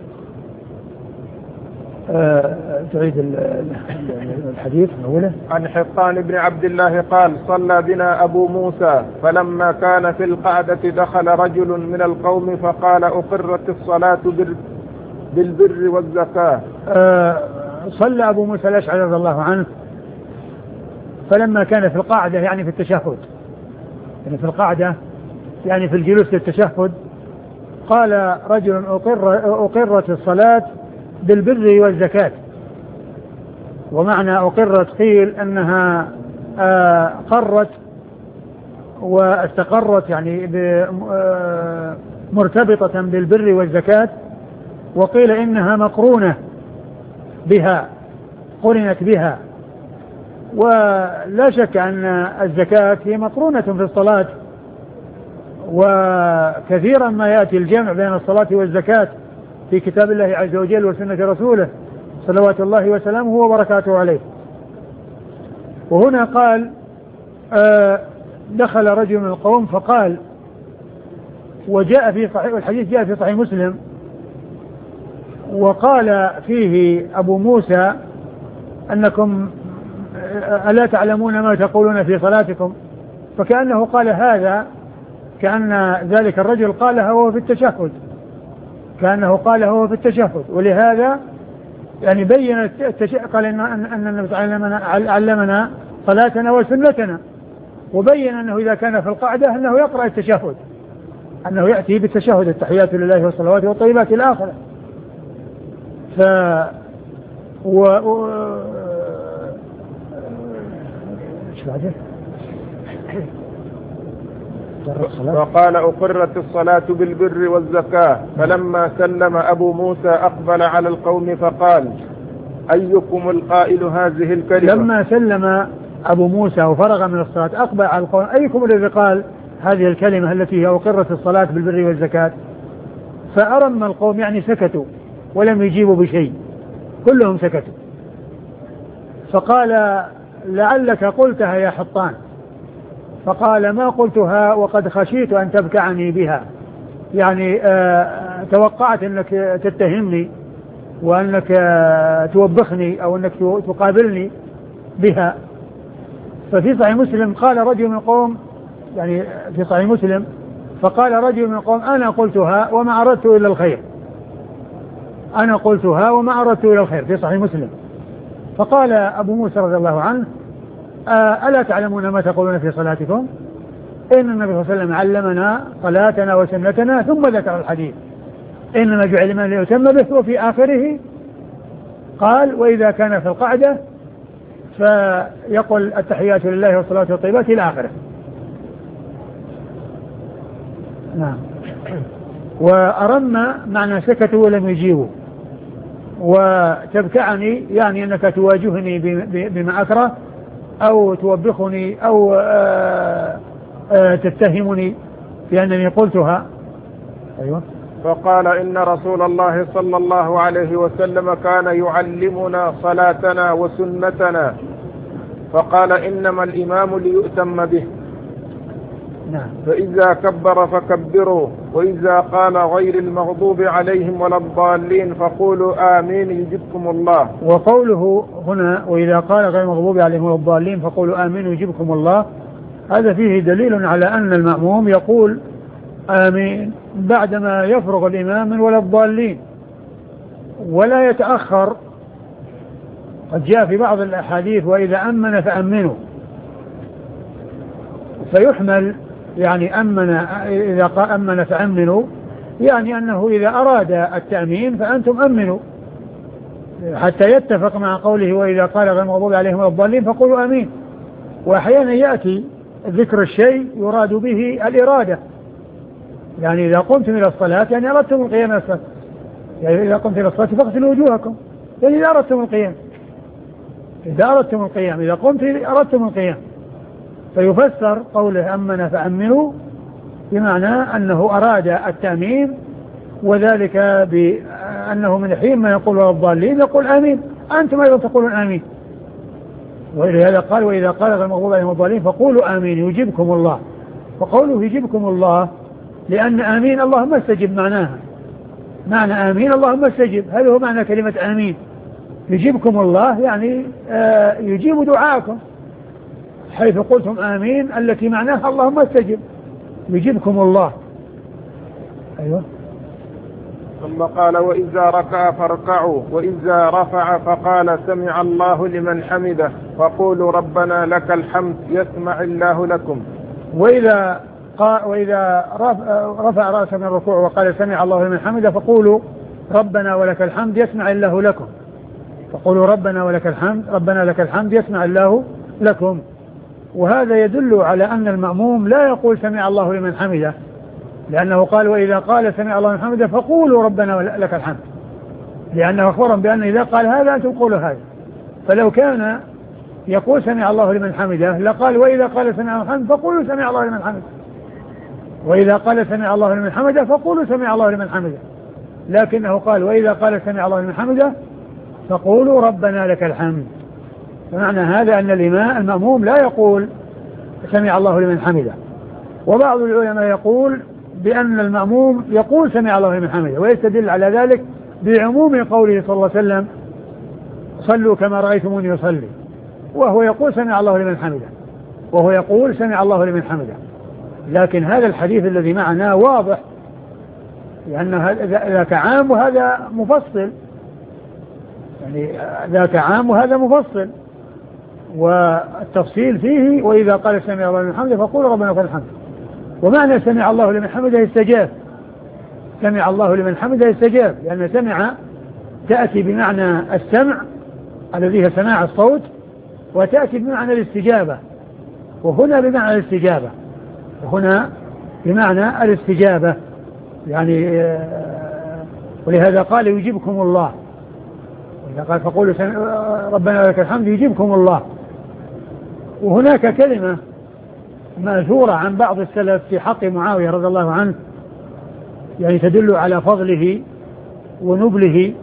تعيد الحديث أوله. عن حطان بن عبد الله قال صلى بنا أبو موسى فلما كان في القعدة دخل رجل من القوم فقال أقرت الصلاة بالبر والزكاة. صلى أبو موسى الأشعري رضي الله عنه فلما كان في القاعدة يعني في التشهد، يعني في القاعدة يعني في الجلوس للتشهد، قال رجل أقرت الصلاة بالبر والزكاة. ومعنى أقرت قيل أنها قرت واستقرت يعني مرتبطة بالبر والزكاة، وقيل إنها مقرونة بها، قرنت بها. ولا شك أن الزكاة هي مقرونة في الصلاة، وكثيرا ما يأتي الجمع بين الصلاة والزكاة في كتاب الله عز وجل وسنة رسوله صلوات الله وسلامه وبركاته عليه. وهنا قال دخل رجل من القوم فقال، وجاء في صحيح الحديث جاء في صحيح مسلم، وقال فيه أبو موسى أنكم ألا تعلمون ما تقولون في صلاتكم، فكأنه قال هذا كأن ذلك الرجل قالها وهو في التشهد، ولهذا يعني بين قال أن النبي علمنا صلاتنا وسنتنا، وبين أنه إذا كان في القعدة أنه يقرأ التشهد، أنه يأتي بالتشهد التحيات لله والصلوات والطيبات الآخرة. فقال أقرت الصلاة بالبر والزكاة. فلما سلم أبو موسى أقبل على القوم فقال أيكم القائل هذه الكلمة؟ لما سلم أبو موسى وفرغ من الصلاة أقبل على القوم أيكم الذي قال هذه الكلمة التي هي أقرت الصلاة بالبر والزكاة؟ فأرم القوم يعني سكتوا ولم يجيبوا بشيء، كلهم سكتوا. فقال لعلك قلتها يا حطان. فقال ما قلتها وقد خشيت أن تبكعني بها، يعني توقعت أنك تتهمني وأنك توبخني أو أنك تقابلني بها. ففي صحيح مسلم قال رجل من القوم، يعني في صحيح مسلم فقال رجل من القوم أنا قلتها وما أردت إلا الخير، أنا قلتها وما أردت إلا الخير، في صحيح مسلم. فقال أبو موسى رضي الله عنه ألا تعلمون ما تقولون في صلاتكم؟ إن النبي صلى الله عليه وسلم علمنا صلاتنا وسنتنا، ثم ذكر الحديث إنما جعل الإمام ليتم به. وفي آخره قال وإذا كان في القعدة فيقول التحيات لله والصلاة والطيبات إلى آخره. نعم. وأرم معنى سكتوا ولم يجيبوا. وتبكعني يعني أنك تواجهني بما أكره أو توبخني أو تتهمني بأنني قلتها. أيوة. فقال إن رسول الله صلى الله عليه وسلم كان يعلمنا صلاتنا وسنتنا، فقال إنما الإمام ليؤتم به. نعم. فإذا كبر فكبروا، وإذا قال غير المغضوب عليهم ولا الضالين فقولوا آمين يجبكم الله. وقوله هنا وإذا قال غير المغضوب عليهم ولا الضالين فقولوا آمين يجبكم الله، هذا فيه دليل على أن المأموم يقول آمين بعدما يفرغ الإمام من ولا الضالين ولا يتأخر. قد جاء في بعض الأحاديث وإذا أمن فأمنوا، فيحمل يعني إذا أمن فأمنوا، يعني أنه إذا أراد التأمين فأنتم أمنوا، حتى يتفق مع قوله وإذا قال غير المغضوب عليهم ولا الضالين فقولوا آمين. وأحيانا يأتي ذكر الشيء يراد به الإرادة، يعني إذا قمتم إلى الصلاة يعني أردتم القيام إلى الصلاة، يعني إذا قمتم إلى الصلاة فاغسلوا وجوهكم، يعني إذا أردتم القيام، إذا أردتم القيام، إذا قمت أردتم القيام. فيفسر قوله أمن فأمنوا بمعنى أنه أراد التأمين، وذلك بأنه من حين ما يقول ولا الضالين يقول آمين، أنتم أيضا تقولون آمين. ولهذا قال وإذا قال غير المغضوب عليهم ولا الضالين فقولوا آمين يجيبكم الله. وقوله يجيبكم الله لأن آمين اللهم استجب معناها، معنى آمين اللهم استجب، هذا هو معنى كلمة آمين. يجيبكم الله يعني يجيب دعاءكم، حيث قلتم آمين التي معناها اللهم استجب، يجيبكم الله. أيوة. ثم قال وإذا ركع فاركعوا، وإذا رفع فقال سمع الله لمن حمده فقولوا ربنا لك الحمد يسمع الله لكم. وإذا رفع رأسه من الركوع وقال سمع الله لمن حمده فقولوا ربنا ولك الحمد يسمع الله لكم، فقولوا ربنا ولك الحمد، ربنا لك الحمد يسمع الله لكم. وهذا يدل على أن المأموم لا يقول سمع الله لمن حمده، لأنه قال وإذا قال سمع الله لمن حمده فقولوا ربنا لك الحمد، لأنه أخبر بأن إذا قال هذا أنتم قولوا هذا. فلو كان يقول سمع الله لمن حمده لقال وإذا قال سمع الله لمن حمده فقولوا سمع الله لمن حمده، وإذا قال سمع الله لمن حمده فقولوا سمع الله لمن حمده، لكنه قال وإذا قال سمع الله لمن حمده فقولوا ربنا لك الحمد. فمعنى هذا أن المأموم لا يقول سمع الله لمن حمده. وبعض العلماء يقول بأن المأموم يقول سمع الله لمن حمده، ويستدل على ذلك بعموم قوله صلى الله عليه وسلم صلوا كما رأيتموني يصلي، وهو يقول سمع الله لمن حمده، وهو يقول سمع الله لمن حمده. لكن هذا الحديث الذي معنا واضح، لأن ذاك عام وهذا مفصل، يعني ذاك عام وهذا مفصل، والتفصيل فيه وإذا قال سمع الله لمن حمده فقول ربنا لك الحمد. ومعنى سمع الله لمن حمده استجاب، سمع الله لمن حمده استجاب، لأن سمع تأتي بمعنى السمع الذي هو سماع الصوت، وتأتي بمعنى الاستجابة، وهنا بمعنى الاستجابة، وهنا بمعنى الاستجابة يعني. ولهذا قال يجيبكم الله، وإذا قال فقولوا ربنا لك الحمد يجيبكم الله. وهناك كلمة مأثورة عن بعض السلف في حق معاوية رضي الله عنه يعني تدل على فضله ونبله،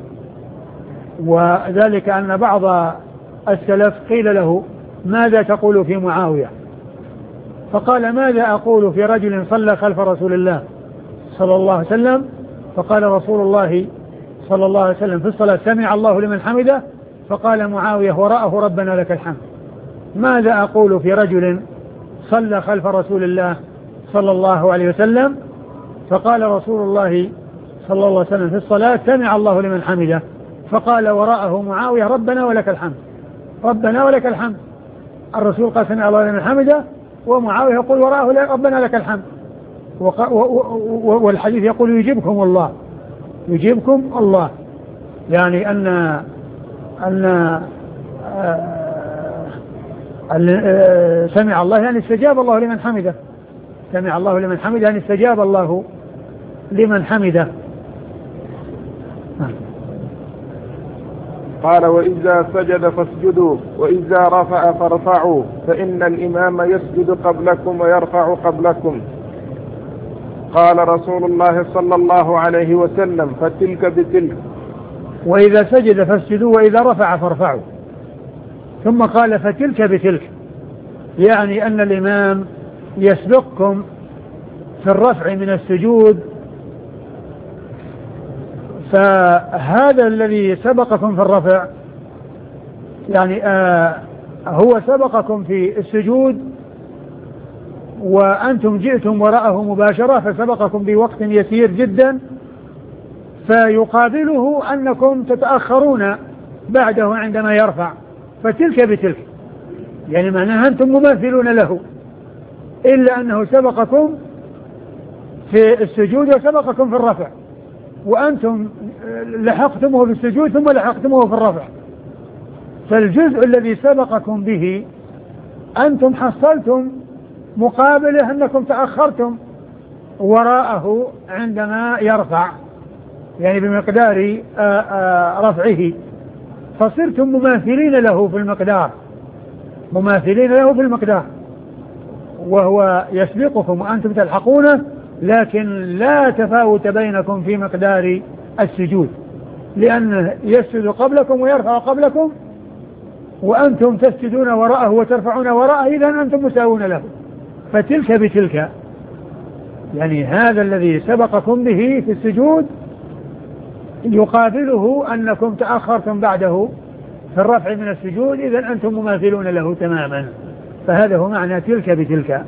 وذلك أن بعض السلف قيل له ماذا تقول في معاوية؟ فقال ماذا أقول في رجل صلى خلف رسول الله صلى الله عليه وسلم، فقال رسول الله صلى الله عليه وسلم في الصلاة سمع الله لمن حمده، فقال معاوية وراءه ربنا لك الحمد. ماذا أقول في رجل صلى خلف رسول الله صلى الله عليه وسلم، فقال رسول الله صلى الله عليه وسلم في الصلاة سمع الله لمن حمده، فقال وراءه معاوية ربنا ولك الحمد، ربنا ولك الحمد. الرسول قال سمع الله لمن حمده، ومعاوية يقول وراءه ربنا لك الحمد. والحديث يقول يجيبكم الله، يجيبكم الله، يعني أن سمع الله يعني استجاب الله لمن حمده، سمع الله لمن حمده يعني استجاب الله لمن حمده. قال وإذا سجد فاسجدوا وإذا رفع فارفعوا فإن الإمام يسجد قبلكم ويرفع قبلكم. قال رسول الله صلى الله عليه وسلم فتلك بتلك. وإذا سجد فاسجدوا وإذا رفع فارفعوا. ثم قال فتلك بتلك، يعني أن الإمام يسبقكم في الرفع من السجود، فهذا الذي سبقكم في الرفع يعني هو سبقكم في السجود وأنتم جئتم وراءه مباشرة، فسبقكم بوقت يسير جدا، فيقابله أنكم تتأخرون بعده عندما يرفع، فتلك بتلك، يعني معناها أنتم مماثلون له، إلا أنه سبقكم في السجود وسبقكم في الرفع، وأنتم لحقتموه في السجود ثم لحقتموه في الرفع. فالجزء الذي سبقكم به أنتم حصلتم مقابله أنكم تأخرتم وراءه عندما يرفع، يعني بمقدار رفعه، فصرتم مماثلين له في المقدار، مماثلين له في المقدار، وهو يسبقكم وأنتم تلحقونه، لكن لا تفاوت بينكم في مقدار السجود، لأنه يسجد قبلكم ويرفع قبلكم، وأنتم تسجدون وراءه وترفعون وراءه، إذن أنتم مساوون له. فتلك بتلك، يعني هذا الذي سبقكم به في السجود يقابله أنكم تأخرتم بعده في الرفع من السجود، إذن أنتم مماثلون له تماما. فهذا هو معنى تلك بتلك.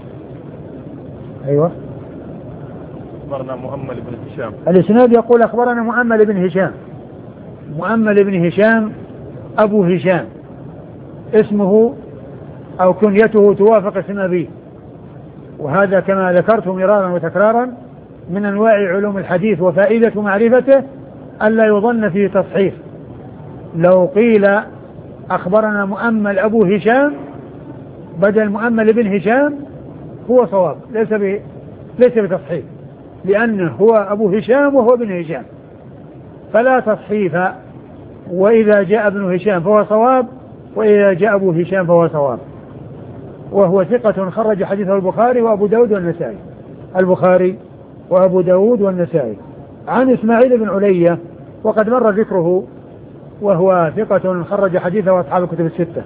أيوة. أخبرنا مؤمل بن هشام. الإسناد يقول أخبرنا مؤمل بن هشام. مؤمل بن هشام أبو هشام، اسمه أو كنيته توافق اسم أبيه، وهذا كما ذكرت مرارا وتكرارا من أنواع علوم الحديث، وفائدة معرفته ألا يظن فيه تصحيف. لو قيل أخبرنا مؤمل أبو هشام بدل مؤمل بن هشام هو صواب، ليس بتصحيف، لأنه هو أبو هشام وهو ابن هشام، فلا تصحيف. وإذا جاء ابن هشام فهو صواب، وإذا جاء أبو هشام فهو صواب. وهو ثقة خرج حديثه البخاري وأبو داود والنسائي، البخاري وأبو داود والنسائي. عن إسماعيل بن علية وقد مر ذكره، وهو ثقة خرج حديثه أصحاب الكتب الستة.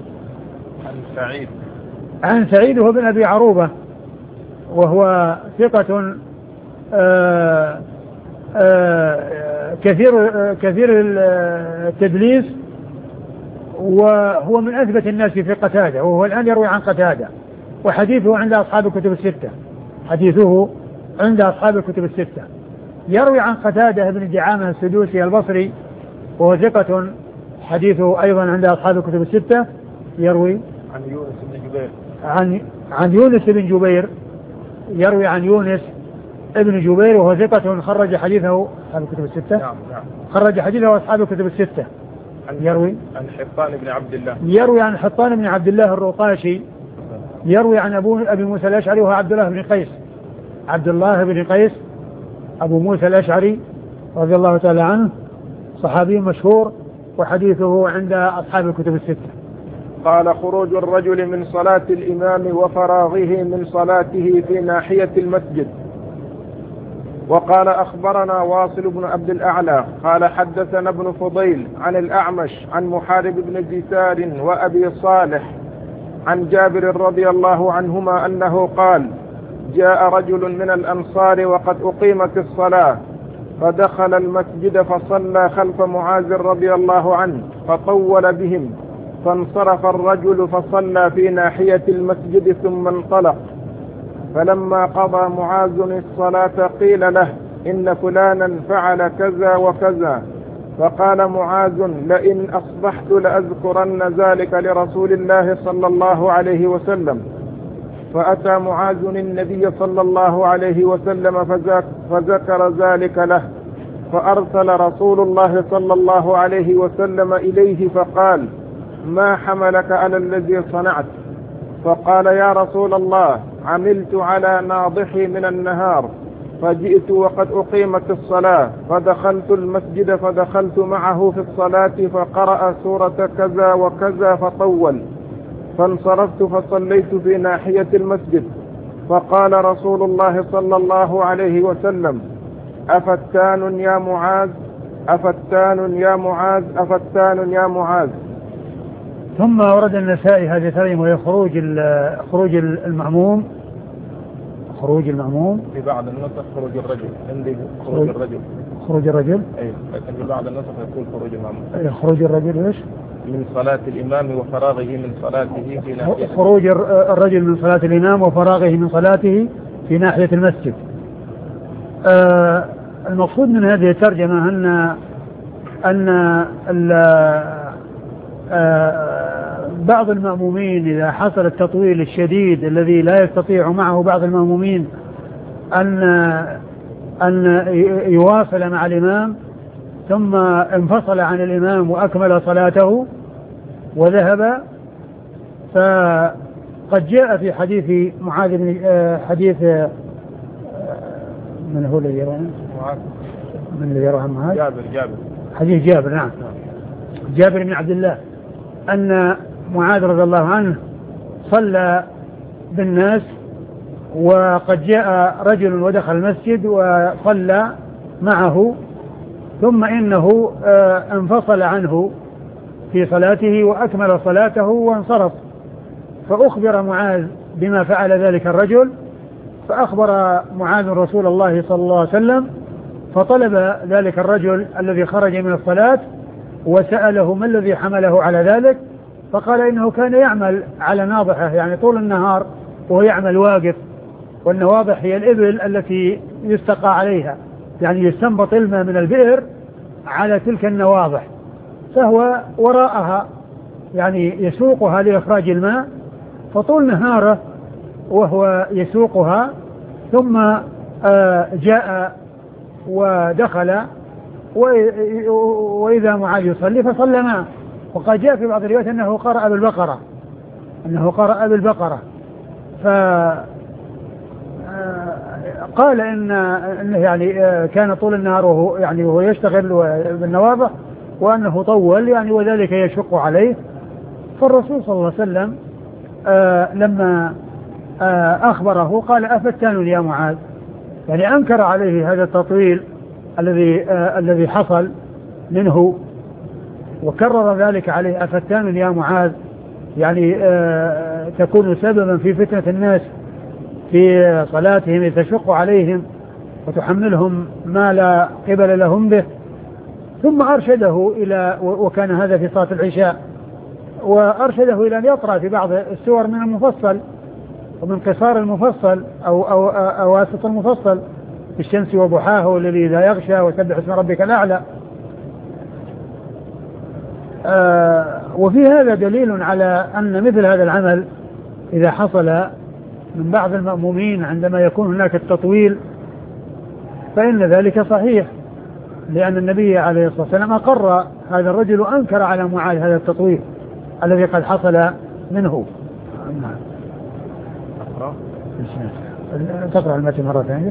عن سعيد هو بن أبي عروبة، وهو ثقة كثير التدليس، وهو من أثبت الناس في قتادة، وهو الآن يروي عن قتادة، وحديثه عند أصحاب الكتب الستة، حديثه عند أصحاب الكتب الستة. يروي عن قتادة بن دعامة السدوسي البصري، وهو ثقة حديثه أيضا عند أصحاب الكتب الستة. يروي عن يونس بن جبير، عن يونس بن جبير، يروي عن يونس ابن جبير، وهو ثقة خرج حديثه أصحاب الكتب الستة. نعم. خرج حديثه أصحاب الكتب الستة. يروي عن حطان بن عبد الله، يروي عن حطان بن عبد الله الرقاشي، يروي عن أبي موسى الأشعري وهو عبد الله بن قيس، عبد الله بن قيس أبو موسى الأشعري رضي الله تعالى عنه، صحابي مشهور، وحديثه عند أصحاب الكتب الستة. قال: خروج الرجل من صلاة الإمام وفراغه من صلاته في ناحية المسجد. وقال: أخبرنا واصل بن عبد الأعلى قال: حدثنا ابن فضيل عن الأعمش عن محارب بن جسار وأبي صالح عن جابر رضي الله عنهما أنه قال: جاء رجل من الأنصار وقد أقيمت الصلاة، فدخل المسجد فصلى خلف معاذ رضي الله عنه فطول بهم، فانصرف الرجل فصلى في ناحية المسجد ثم انطلق. فلما قضى معاذ الصلاة قيل له: إن فلانا فعل كذا وكذا. فقال معاذ: لئن أصبحت لأذكرن ذلك لرسول الله صلى الله عليه وسلم. فأتى معاذ النبي صلى الله عليه وسلم فذكر ذلك له، فأرسل رسول الله صلى الله عليه وسلم إليه فقال: ما حملك على الذي صنعت؟ فقال: يا رسول الله، عملت على ناضحي من النهار، فجئت وقد أقيمت الصلاة، فدخلت المسجد فدخلت معه في الصلاة فقرأ سورة كذا وكذا فطول، فانصرفت فصليت في ناحية المسجد. فقال رسول الله صلى الله عليه وسلم: أفتان يا معاذ، أفتان يا معاذ، أفتان يا معاذ. ثم ورد النسائي هذه الترجمة وهي خروج المأموم. خروج المأموم في بعض النسخ خروج الرجل، عندي خروج الرجل. خروج الرجل، أي، لكن في بعض النسخ يقول خروج المأموم. أي خروج الرجل إيش؟ من صلاة الإمام وفراغه من صلاته في ناحية. خروج الرجل من صلاة الإمام وفراغه من صلاته في ناحية المسجد. المقصود من هذه الترجمة أن بعض المأمومين إذا حصل التطويل الشديد الذي لا يستطيع معه بعض المأمومين أن يواصل مع الإمام، ثم انفصل عن الإمام وأكمل صلاته وذهب، فقد جاء في حديث معاذ بن حديث من هو الذي يروى من الذي يروى معاذ؟ جابر. حديث جابر، نعم، جابر بن عبد الله، أن معاذ رضي الله عنه صلى بالناس، وقد جاء رجل ودخل المسجد وصلى معه، ثم إنه انفصل عنه في صلاته وأكمل صلاته وانصرف، فأخبر معاذ بما فعل ذلك الرجل، فأخبر معاذ رسول الله صلى الله عليه وسلم، فطلب ذلك الرجل الذي خرج من الصلاة وسأله ما الذي حمله على ذلك، فقال إنه كان يعمل على ناضحه، يعني طول النهار وهو يعمل واقف، والنواضح هي الإبل التي يستقى عليها، يعني يستنبط الماء من البئر على تلك النواضح، فهو وراءها يعني يسوقها لإخراج الماء، فطول نهاره وهو يسوقها، ثم جاء ودخل وإذا معاذ يصلي فصلى معه. وقد جاء في بعض الروايات أنه قرأ بالبقرة، فقال إنه يعني كان طول النهار وهو يشتغل بالنواضح، وأنه طول يعني وذلك يشق عليه. فالرسول صلى الله عليه وسلم لما أخبره قال: أفتان يا معاذ، يعني أنكر عليه هذا التطويل الذي حصل منه، وكرر ذلك عليه: أفتان يا معاذ، يعني تكون سببا في فتنة الناس في صلاتهم، تشق عليهم وتحملهم ما لا قبل لهم به. ثم أرشده إلى، وكان هذا في صلاة العشاء، وأرشده إلى أن يقرأ في بعض السور من المفصل ومن قصار المفصل أو أواسط المفصل، الشمس وضحاه والليل إذا يغشى وسبح اسم ربك الأعلى. وفي هذا دليل على أن مثل هذا العمل إذا حصل من بعض المأمومين عندما يكون هناك التطويل فإن ذلك صحيح، لأن النبي عليه الصلاة والسلام أقر هذا الرجل وأنكر على معاذ هذا التطويل الذي قد حصل منه. تقرأ المتن مرة ثانية.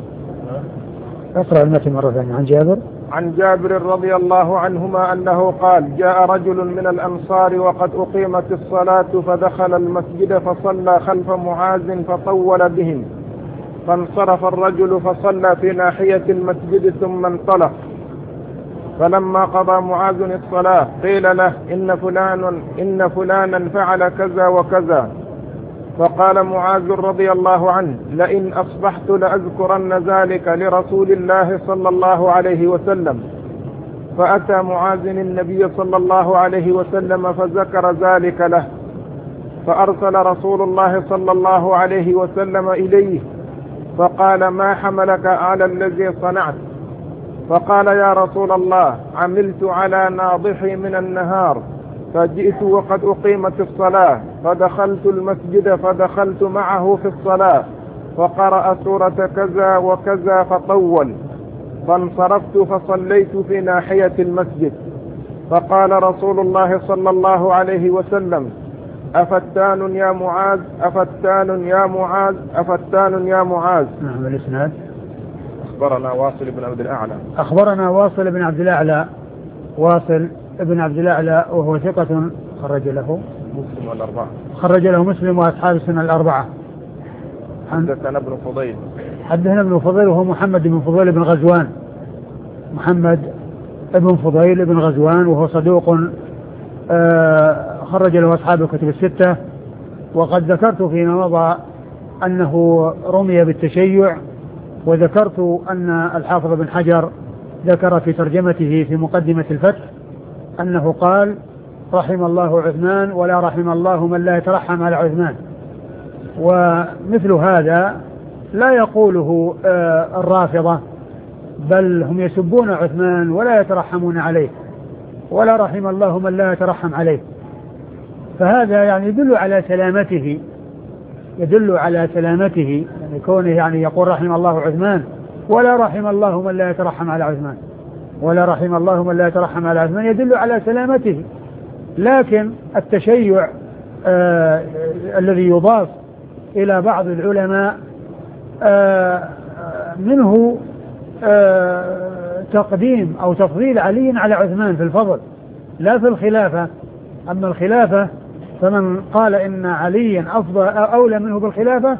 اقرأ المتن مرة ثانية. عن جابر رضي الله عنهما أنه قال: جاء رجل من الأنصار وقد أقيمت الصلاة فدخل المسجد فصلى خلف معاذ فطول بهم، فانصرف الرجل فصلى في ناحية المسجد ثم انطلق، فلما قضى معاذ الصلاة قيل له: إن فلانا فعل كذا وكذا، فقال معاذ رضي الله عنه: لئن أصبحت لأذكرن ذلك لرسول الله صلى الله عليه وسلم. فأتى معاذ النبي صلى الله عليه وسلم فذكر ذلك له، فأرسل رسول الله صلى الله عليه وسلم إليه فقال: ما حملك على الذي صنعت؟ فقال: يا رسول الله، عملت على ناضحي من النهار، فجئت وقد أقيمت الصلاة، فدخلت المسجد فدخلت معه في الصلاة، فقرأ سورة كذا وكذا فطول، فانصرفت فصليت في ناحية المسجد. فقال رسول الله صلى الله عليه وسلم: أفتان يا معاذ، أفتان يا معاذ، أفتان يا معاذ. نعم. الإسناد: أخبرنا واصل بن عبد الأعلى. أخبرنا واصل بن عبد الأعلى. واصل بن عبد الأعلى وهو ثقة خرج له مسلم والأربعة. خرج له مسلم وأصحاب السنة الأربعة. حدثنا ابن فضيل. حدثنا ابن فضيل وهو محمد بن فضيل بن غزوان. محمد بن فضيل بن غزوان وهو صدوق خرج له أصحاب الكتب الستة. وقد ذكرت فيما مضى أنه رمي بالتشيع، وذكرت أن الحافظ بن حجر ذكر في ترجمته في مقدمة الفتح أنه قال: رحم الله عثمان ولا رحم الله من لا يترحم على عثمان. ومثل هذا لا يقوله الرافضة، بل هم يسبون عثمان ولا يترحمون عليه، ولا رحم الله من لا يترحم عليه. فهذا يعني يدل على سلامته، يعني كونه يعني يقول رحم الله عثمان ولا رحم الله من لا يترحم على عثمان، ولا رحم الله من لا يترحم على عثمان، يدل على سلامته. لكن التشيع الذي يضاف إلى بعض العلماء منه تقديم أو تفضيل علي على عثمان في الفضل لا في الخلافة. أما الخلافة فمن قال إن عليا أفضل أولى منه بالخلافة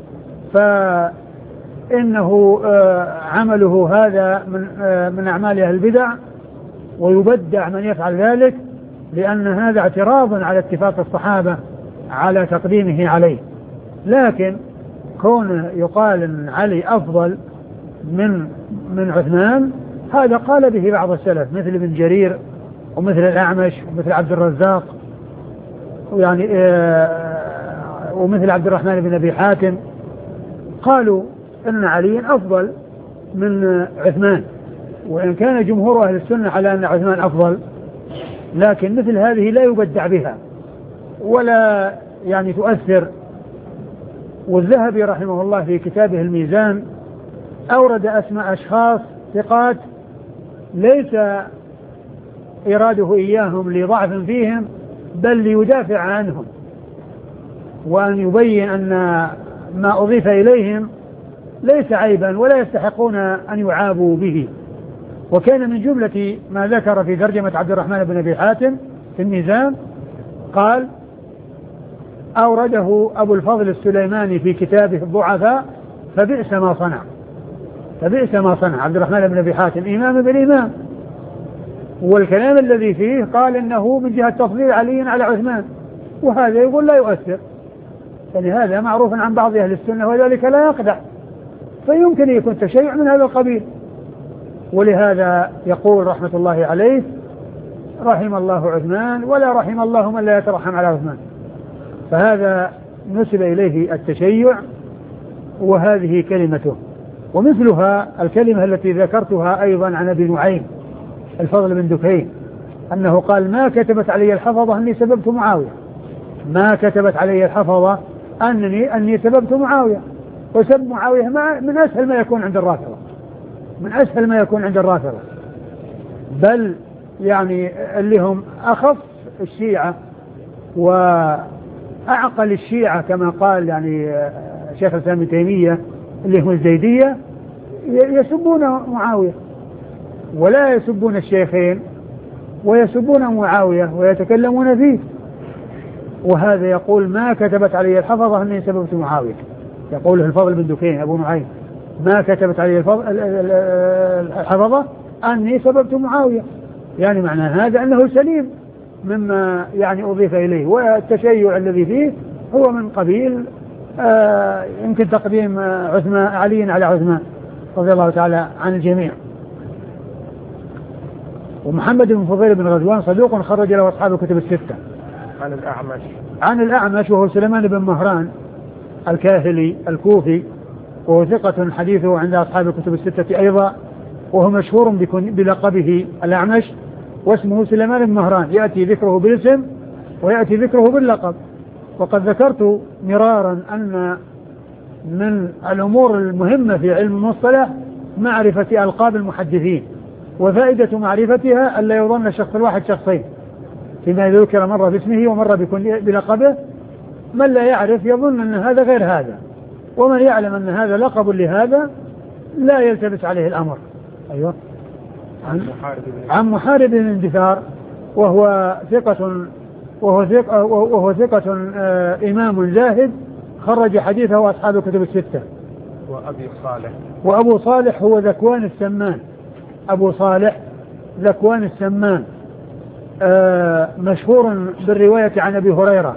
فإنه عمله هذا من أعمال أهل البدع، ويبدع من يفعل ذلك، لأن هذا اعتراض على اتفاق الصحابة على تقديمه عليه. لكن كون يقال أن علي أفضل من عثمان، هذا قال به بعض السلف مثل ابن جرير ومثل الأعمش ومثل عبد الرزاق يعني ومثل عبد الرحمن بن أبي حاتم، قالوا أن علي أفضل من عثمان، وإن كان جمهور أهل السنة على أن عثمان أفضل، لكن مثل هذه لا يبدع بها ولا يعني تؤثر. والذهبي رحمه الله في كتابه الميزان أورد أسماء أشخاص ثقات ليس إراده إياهم لضعف فيهم، بل ليدافع عنهم، وأن يبين أن ما أضيف إليهم ليس عيبا ولا يستحقون أن يعابوا به. وكان من جملة ما ذكر في ترجمة عبد الرحمن بن أبي حاتم في الميزان قال: أورده أبو الفضل السليماني في كتابه الضعفاء فبئس ما صنع عبد الرحمن بن أبي حاتم إمام بالإمام. والكلام الذي فيه قال إنه من جهة تفضيل علي على عثمان، وهذا يقول لا يؤثر، يعني هذا معروف عن بعض أهل السنة وذلك لا يقدح، فيمكن يكون تشيع من هذا القبيل. ولهذا يقول رحمة الله عليه: رحم الله عثمان ولا رحم الله من لا يترحم على عثمان. فهذا نسب إليه التشيع، وهذه كلمته. ومثلها الكلمة التي ذكرتها أيضا عن أبي نعيم الفضل بن دكين أنه قال: ما كتبت علي الحفظة أني سببت معاوية، ما كتبت علي الحفظة أني سببت معاوية. وسب معاوية من أسهل ما يكون عند الرافضة، من أسهل ما يكون عند الرافضة، بل يعني اللي هم أخف الشيعة وأعقل الشيعة كما قال يعني شيخ الإسلام ابن تيمية اللي هم الزيدية يسبون معاوية ولا يسبون الشيخين ويسبون معاوية ويتكلمون فيه. وهذا يقول ما كتبت علي الحفظة أني سببت معاوية، يقوله الفضل بن دكين أبو نعيم ما كتبت علي الحفظة أني سببت معاوية، يعني معنى هذا أنه سليم مما يعني أضيف إليه، والتشيع الذي فيه هو من قبيل يمكن تقديم علي على عثمان رضي الله تعالى عن الجميع. ومحمد بن فضيل بن غزوان صدوق خرج له أصحاب الكتب الستة. عن الأعمش وهو سليمان بن مهران الكاهلي الكوفي، وهو ثقة حديثه عند أصحاب الكتب الستة أيضا، وهو مشهور بلقبه الأعمش، واسمه سليمان بن مهران، يأتي ذكره بالاسم ويأتي ذكره باللقب. وقد ذكرت مرارا أن من الأمور المهمة في علم المصطلح معرفة ألقاب المحدثين، وفائدة معرفتها ألا يظن الشخص الواحد شخصين، فيما ذكر مرة باسمه ومرة بلقبه. من لا يعرف يظن أن هذا غير هذا، ومن يعلم أن هذا لقب لهذا لا يلتبس عليه الأمر. أيوة. عن محارب بن اندثار وهو ثقة إمام زاهد خرج حديثه أصحاب الكتب الستة. وأبو صالح هو ذكوان السمان، أبو صالح ذكوان السمان مشهور بالرواية عن أبي هريرة،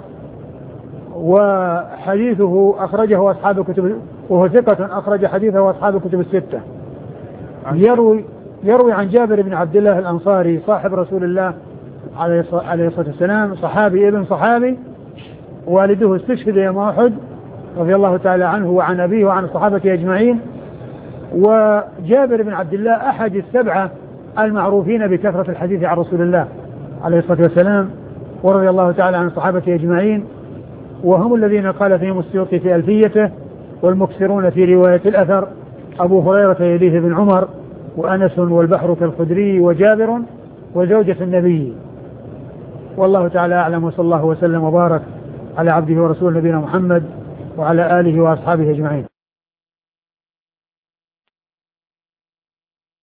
وحديثه أخرجه أصحاب الكتب، وهو ثقة أخرج حديثه أصحاب الكتب الستة. يروي عن جابر بن عبد الله الأنصاري صاحب رسول الله عليه الصلاة والسلام، صحابي ابن صحابي، والده استشهد يوم أحد رضي الله تعالى عنه وعن أبيه وعن الصحابة أجمعين. وجابر بن عبد الله أحد السبعة المعروفين بكثرة الحديث عن رسول الله عليه الصلاة والسلام، ورضي الله تعالى عن الصحابة أجمعين، وهم الذين قال فيهم السيوطي في ألفيته والمكثرون في رواية الأثر أبو هريرة يليه بن عمر وأنس والبحر كالخدري وجابر وزوجة النبي. والله تعالى أعلم، وصلى الله وسلم وبارك على عبده ورسوله نبينا محمد وعلى آله وأصحابه أجمعين.